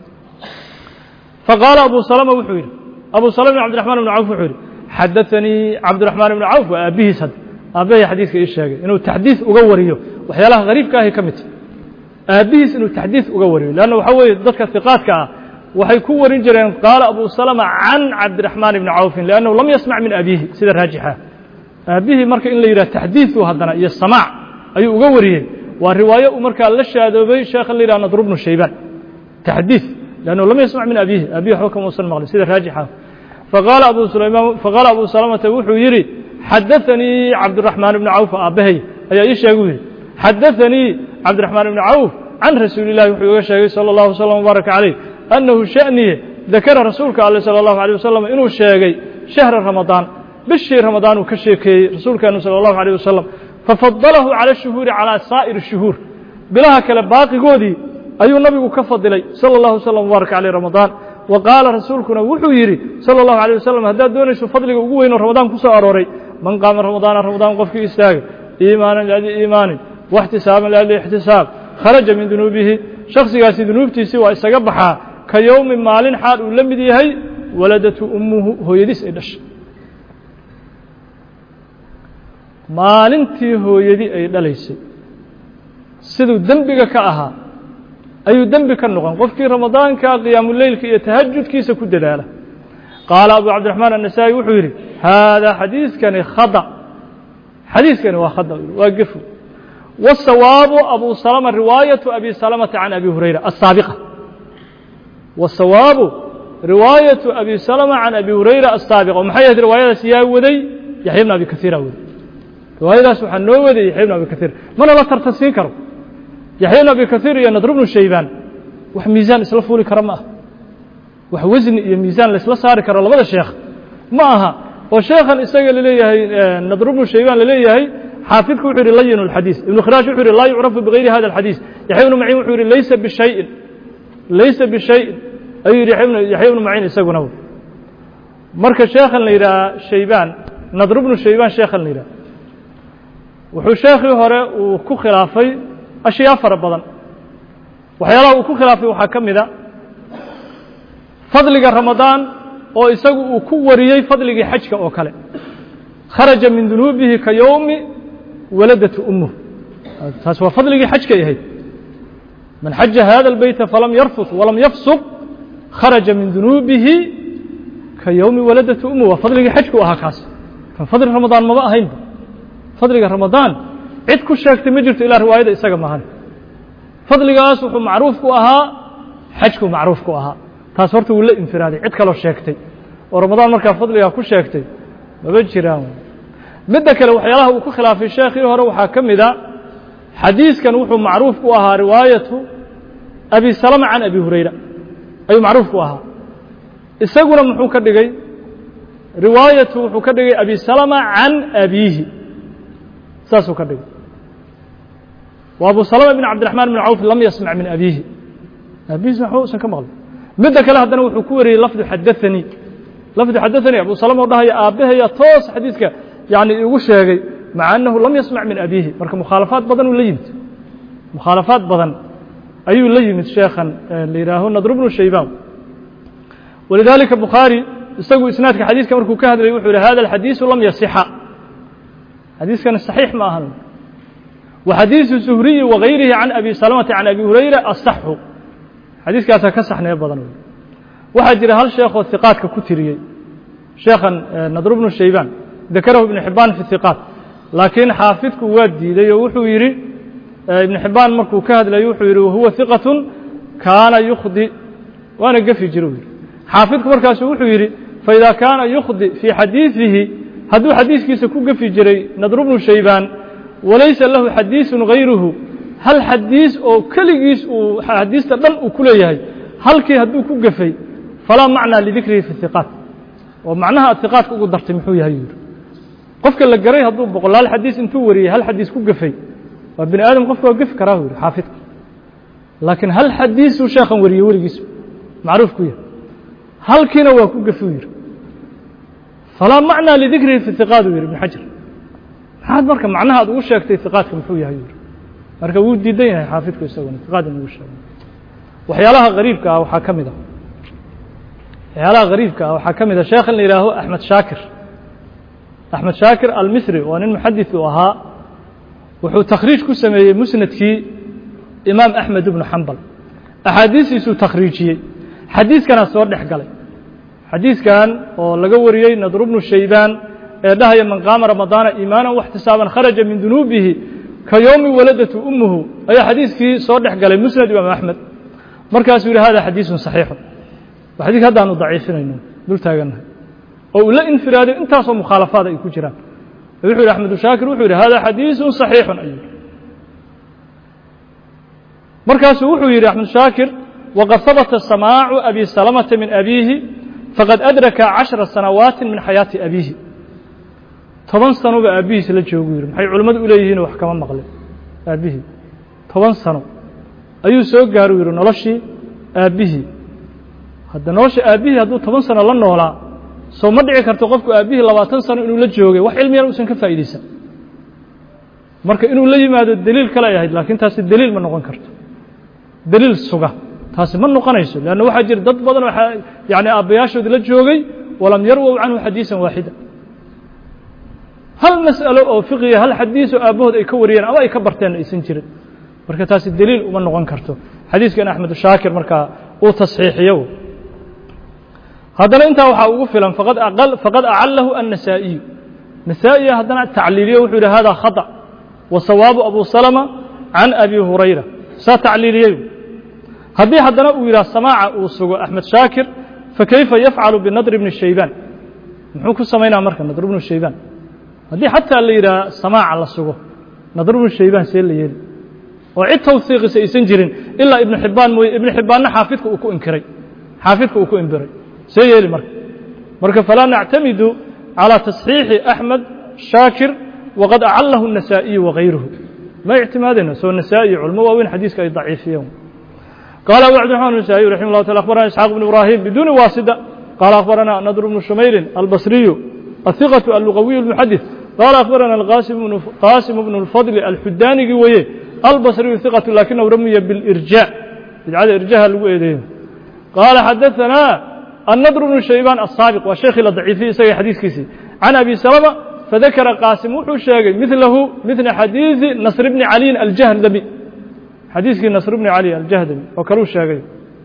فقال أبو سلمة وحوري أبو سلمة بن عبد الرحمن بن عوف وحوري حدثني عبد الرحمن بن عوف وأبيه سد aabbahay xadiiska ii sheegay inuu taxdiis uga wariyo waxyaalaha qariibka ahi ka mid aabbihiis inuu taxdiis uga wariyo leanna waxa weeye dadka hiqaadka ah waxay ku warin jireen qaala abu salama can cabdiraxmaan ibni cawfin liannahu lam yasmac min abiihi sida raajixa aabbihii marka in la yidhaha taxdiisu haddana iyo samaac ayuu uga wariyey waa riwaayo uu markaa la shaadoobay sheekha la yidhaha nadr bnu shaybaan taxdiis liannahu lam yasmac min abiihi abihi waxba kama usan maqlin sida raajixa faqaala abu salamata wuxuu yidhi xadaanii cabdiraxmaan ibni cawf aabbahay ayaa ii sheeguu yidhi xadaanii cabdiraxmaan ibni cawf can rasuuli illahi wuxuu iga sheegay salى اllahu wslam wbaaraka calayh annahu sha'niye dakara rasuulka ale salى اllahu alيه wasalam inuu sheegay shahra ramadaan bishii ramadaan uu ka sheekeeyey rasuulkeenu salى اllahu alيه wasalam fafadalahu calى الshuhuuri calىa saa'ir الshuhuur bilaha kale baaqigoodii ayuu nabigu ka fadilay salى اllahu wslam wbaaraka caleyh ramadaan wa qaala rasuulkuna wuxuu yidhi salى اllahu alيه wasalam haddaad doonayso fadliga ugu weyn oo ramadaan ku soo arooray man qaama ramadaana ramadaan qofkii istaagay iimaanan liajli iimaanin waxtisaaban liajli ixtisaab kharaja min dunuubihi shaksigaasi dunuubtiisii waa isaga baxaa ka yowmi maalin xaal uu la mid yahay waladatu ummuhu hooyadiis ay dhashay maalintii hooyadii ay dhalaysay siduu dembiga ka ahaa ayuu dembi ka noqon qofkii ramadaanka qiyaamuleylka iyo tahajudkiisa ku dadaala qaala abu cabdiraxmaan annasaa'i wuxuu yidhi haadaa xadiiskani khada xadiiskani waa khada waa gefo والsawaabu abu salama riwaayaةu abi salamata can abi hurayra الsaabiqa والsawaabu riwaayaةu abi salama can abi hurayra الsaabiqa oo maxay ahayd riwaayadaas yaa waday yaxya bn abi kaiira waday riwaayadaas waxaa noo waday yaxya bn abi kaiir mana la tartansiin karo yaxya bn abi kaiir iyo nadr bnu shaybaan wax miisaan isla fuuli kara ma ah wax wasni iyo miisaan laisla saari karo labada sheekh ma aha oo sheekhan isaga laleeyahay nadr bnu shaybaan laleeyahay xaafidku wuxuu yihi layin الxadiiث ibnu khiraash wuxuu yihi laa yucrafu bغayri hada الxadiiث yaxya ibnu maciin wuxuu yihi laysa bishayin ayuu yihi yaxya ibnu maciin isaguna marka sheekhan la yidhaha shaybaan nadr bnu shaybaan sheekhan la yidhaha wuxuu sheekhii hore uu ku khilaafay ashyaa fara badan waxyaalaha uu ku khilaafay waxaa ka mida fadliga ramadaan oo isagu uu ku wariyey fadligii xajka oo kale kharaja min dunuubihi ka yowmi waladatu umuh taas waa fadligii xajkay ahayd man xaja hada اlbeyta falam yarfut walam yafsuq kharaja min dunuubihi ka yowmi waladatu umuh waa fadligii xajku ahaa kaas kan fadli ramadaan maba ahaynba fadliga ramadaan cid ku sheegtay ma jirto ilaa riwaayada isaga maahan fadligaas wuxuu macruuf ku ahaa xajku macruuf ku ahaa taas horta wuu la infiraaday cid kaloo sheegtay oo ramadaan markaa fadligaa ku sheegtay maba jiraan midda kale waxyaalaha uu ku khilaafay sheekhii hore waxaa ka mida xadiiskan wuxuu macruuf ku ahaa riwaayatu abi salama can abi hurayra ayuu macruuf ku ahaa isaguna muxuu ka dhigay riwaayatu wuxuu ka dhigay abi salama can abiihi saasuu ka dhigay wa abu salama bn cabdiraxmaan bn cawf lam yasmac min abiihi aabihiis waxba usan ka maqlin midda kale haddana wuxuu ku wariyey lafdu xadaanii lafdu xadaanii abu salama oo dhahaya aabbahaya toos xadiiska yani igu sheegay maca annahu lam yasmac min abiihi marka mukhaalafaad badan uu la yimid mukhaalafaad badan ayuu la yimid sheekhan la yihaaho nadr bnu shaybaan walidaalika bukhaari isagu isnaadka xadiiska markuu ka hadlayay wuxuu yihi hada alxadiisu lam yasixa xadiiskani صaxiix ma ahan wa xadiisu zuhriyi wagayrihi can abi salamata can abi hurayra asaxu xadiiskaasaa ka saxnee badan waxaa jira hal sheekoo hiqaadka ku tiriyey sheekhan nadr bnu shaybaan dakarahu ibnu xibaan fi hiqaat laakiin xaafidku waa diiday oo wuxuu yidhi ibnu xibaan markuu ka hadlayo wuxuu yidhi wahuwa hiqatun kaana yukhdi waana gefi jira u yidhi xaafidku markaasu wuxuu yidhi faida kaana yukhdi fii xadiiثihi hadduu xadiiskiisa ku gefi jiray nadr bnu shaybaan walaysa lahu xadiiثun gayruhu hal xadiis oo keligiis uu xadiista dhan uu ku leeyahay halkii hadduu ku gefay falaa macnaa lidikrihi fi hiqaat oo macnaha aad hiqaadka ugu dartay muxuu yahay yidhi qofka la garay hadduu boqolaal xadiis intuu wariyey hal xadiis ku gefay waa bini aadam qofka waa gefi karaa yidhi xaafidka laakiin hal xadiisuu sheekhan wariyey weligiisu macruuf ku yahay halkiina waa ku gefi u yidhi falaa macnaa lidikrihi fi hiqaat uu yidhi ibnu xajar maxaad marka macnaha aad ugu sheegtay hiqaadka muxuu yahay yidhi marka wuu diidan yahay xaafidku isaguna hiqaad in ugu sheegay waxyaalaha gariibka ah waxaa ka mid a waxyaalaha gariibka ah waxaa ka mid a sheekhan la yihaaho axmed shaakir أحمد شاكر المصري وأن المحدث أها وحو تخريج كسمي مسندكي إمام أحمد بن حنبل أحاديث يسو تخريجي حديث كان صور دحقلي حديث كان لقوريي نضر بن الشيبان دهي من قام رمضان إيمانا واحتسابا خرج من ذنوبه كيوم ولدته أمه أي حديث في صور دحقلي مسند إمام أحمد مركز يقول هذا حديث صحيح وحديث هذا أنه ضعيفين إنه دول تاجنها أو لا انفراد انت أصلا مخالفات يكون جيران يقول أحمد شاكر ويقول هذا حديث صحيح أيضا مركز يقول أحمد شاكر وقد ثبت سماع أبي سلمة من أبيه فقد أدرك 10 سنوات من حياة أبيه 10 سنة بأبيه سلجوغير حي علماء إليهين وحكما مغلب أبيه 10 سنة أيو سوق قارو يرون نلشي أبيه هذا نلشي أبيه هذا 10 سنة لن نولا سو مدعي كرتقفك أبيه 20 سنة إنه لجوغي وح علمي أنه سنكفى إليسا مركا إنه لي ما هذا الدليل كلا يهد لكن تاس الدليل من نقن كرت دليل السوقة تاس من نقنيسو لأنه واحد جير ضد بدن يعني أبياشو لجوغي ولم يرووا عنه حديثا واحدا هل مسألة أو فقهية هل حديث أبوه يكوريان أو يكبرتين يسنجرد مركا تاس الدليل ومن نقن كرتو حديث كان أحمد الشاكر مركا وتصحيح يو هذا أنت وحاوفلا فقد أعله النسائي نسائي هذا تعليليه وحول هذا خطأ وصواب أبو سلمة عن أبي هريرة ستعليليه هذه هذا إلى سماع وصو أحمد شاكر فكيف يفعل بالنضر بن الشيبان نحوك السمينا مركا نضر بن الشيبان هذه حتى اللي إلى سماع على الصغو نضر بن الشيبان سيل ليل وعد توثيق سيسنجرين إلا ابن حبان حافظك وكو انكري حافظك وكو انبري سيئلي مركب فلا نعتمد على تصحيح أحمد شاكر وقد أعله النسائي وغيره ما اعتمادنا سوى النسائي علمه وين حديث كي ضعيف يوم قال أبو عبد الرحمن النسائي رحمه الله تعالى أخبرنا إسحاق بن إبراهيم بدون واسطة قال أخبرنا نضر بن شمير البصري الثقة اللغوي المحدث قال أخبرنا قاسم بن الفضل الحداني قويه البصري ثقة لكنه رمي بالإرجاء بالعادة إرجاء اللغوية قال حدثنا النضر بن الشيبان السابق والشيخ الضعيفي سي حديث كيسي عن أبي سلمة فذكر قاسم وحشاقي مثل حديث نصر بن علي الجهدمي حديث نصر بن علي الجهدمي وكرو الشاقي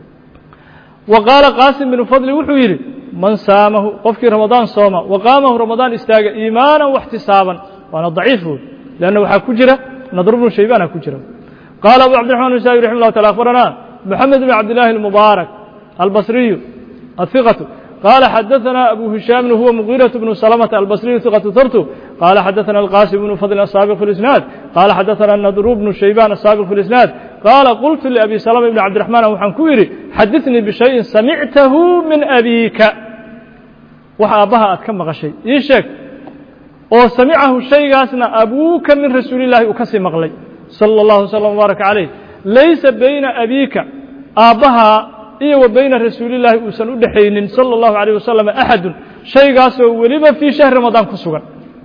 وقال قاسم بن فضل وحويري من سامه قفك رمضان صومه وقامه رمضان استاق إيمانا واحتسابا وأنا ضعيف لأنه كجرة نضر بن الشيبان كجرة قال أبو عبد الرحمن النسائي رحمه الله تعالى أخبرنا محمد بن عبد الله المبارك البصري الثقة قال حدثنا أبو هشام هو مغيرة بن سلمة البصري ثقة ثرته قال حدثنا القاسم بن فضل السابق في الإسناد قال حدثنا النضر بن الشيبان السابق في الإسناد قال قلت لأبي سلمة بن عبد الرحمن وحنكويري حدثني بشيء سمعته من أبيك وحابها أتكمغ شيء يشك وسمعه الشيء قاسنا أبوك من رسول الله أكسي مغلي صلى الله عليه وسلم وبارك عليه ليس بين أبيك آبها إيه وبين رسول الله وسن ودحين صلى الله عليه وسلم أحد شيء قاسوا ولما في شهر رمضان كسوغا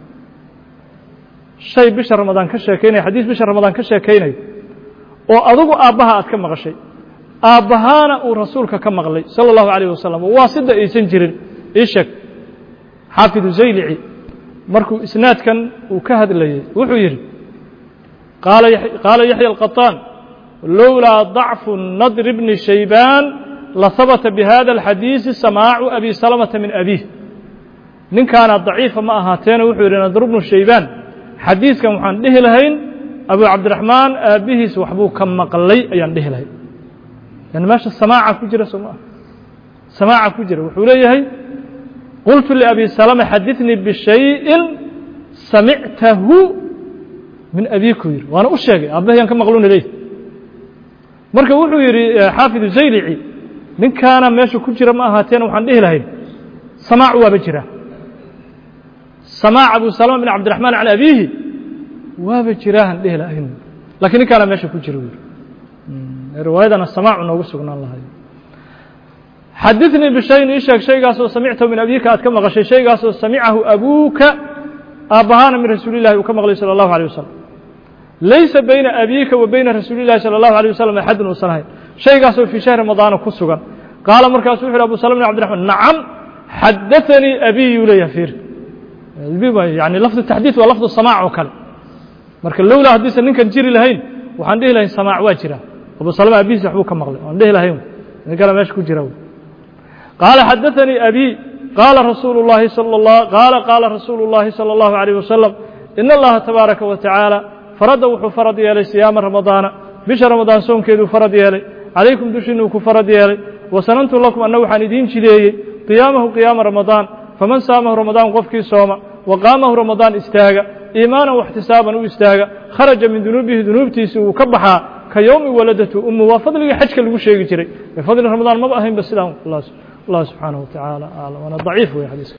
شيء بشهر رمضان كشاكيني حديث بشهر رمضان كشاكيني وأضغوا آبها أتكمغ شيء آبهانا ورسولك كمغلي صلى الله عليه وسلم واسد إيسنجر إيشك حافظ زيلعي مركو إسناد كان وكهد لي وحوير قال يحيى القطان لولا ضعف النضر بن شيبان لثبت بهذا الحديث سماع أبي سلمة من أبيه من كان ضعيف ما أهاتين وحور نضر بن شيبان حديث كان وحان لهين أبو عبد الرحمن أبيه سوحبوه كم مقلي أيان لهين يعني ماشي السماع كجرة سماع كجرة وحوليه قلت لأبي سلمة حدثني بشيء سمعته من أبي كوير وأنا أشياء أبيه ينكم مقلون إليه marka wuxuu yiri xaafid Zaylici nin kaana meesha ku jira ma ahaateen waxaan dhihi lahayn samaac waa bajira samaac Abu Salama bin Abd Alrahman an abihi waa bajiraan dhihi lahayn laakiin kaana meesha ku jira riwaayadana samaac noogu sugnaan lahayd حدثني بشيء إيشك شيء قاسو سمعته من أبيك أتكم غشي شيء قاسو سمعه أبوك أبهان من رسول الله وكما قال صلى الله عليه وسلم ليس بين أبيك وبين رسول الله صلى الله عليه وسلم أحد وصلاه شيء قاسو في شهر رمضان كسوغا قال مركز وحر أبو سلمة بن عبد الرحمن نعم حدثني أبي يولي يفير يعني لفظ التحديث ولفظ السماع وكله marka lowla hadiisa ninkan jiri lahayn waxaan dhihi lahayn samaac waa jira Abu Salama abiis waxbuu ka maqlay aan dhihi lahayn ninkan meesha ku jira قال حدثني أبي قال رسول الله صلى الله عليه وسلم إن الله تبارك وتعالى فرض يلي صيام رمضان بش رمضان صوم كيدو فرض يلي عليكم دشنو كفرض يلي وسننت لكم أنه حندين شليه قيامه قيام رمضان فمن صامه رمضان قفكي صوم وقامه رمضان استاغا إيمانا واحتسابا واستاغا خرج من ذنوبه ذنوبتيس وكبحا كيوم ولدته أمه وفضل حجك اللي شيء جري بفضل رمضان ما بأهم بس الله سبحانه وتعالى أعلم. وأنا ضعيف يا حديث.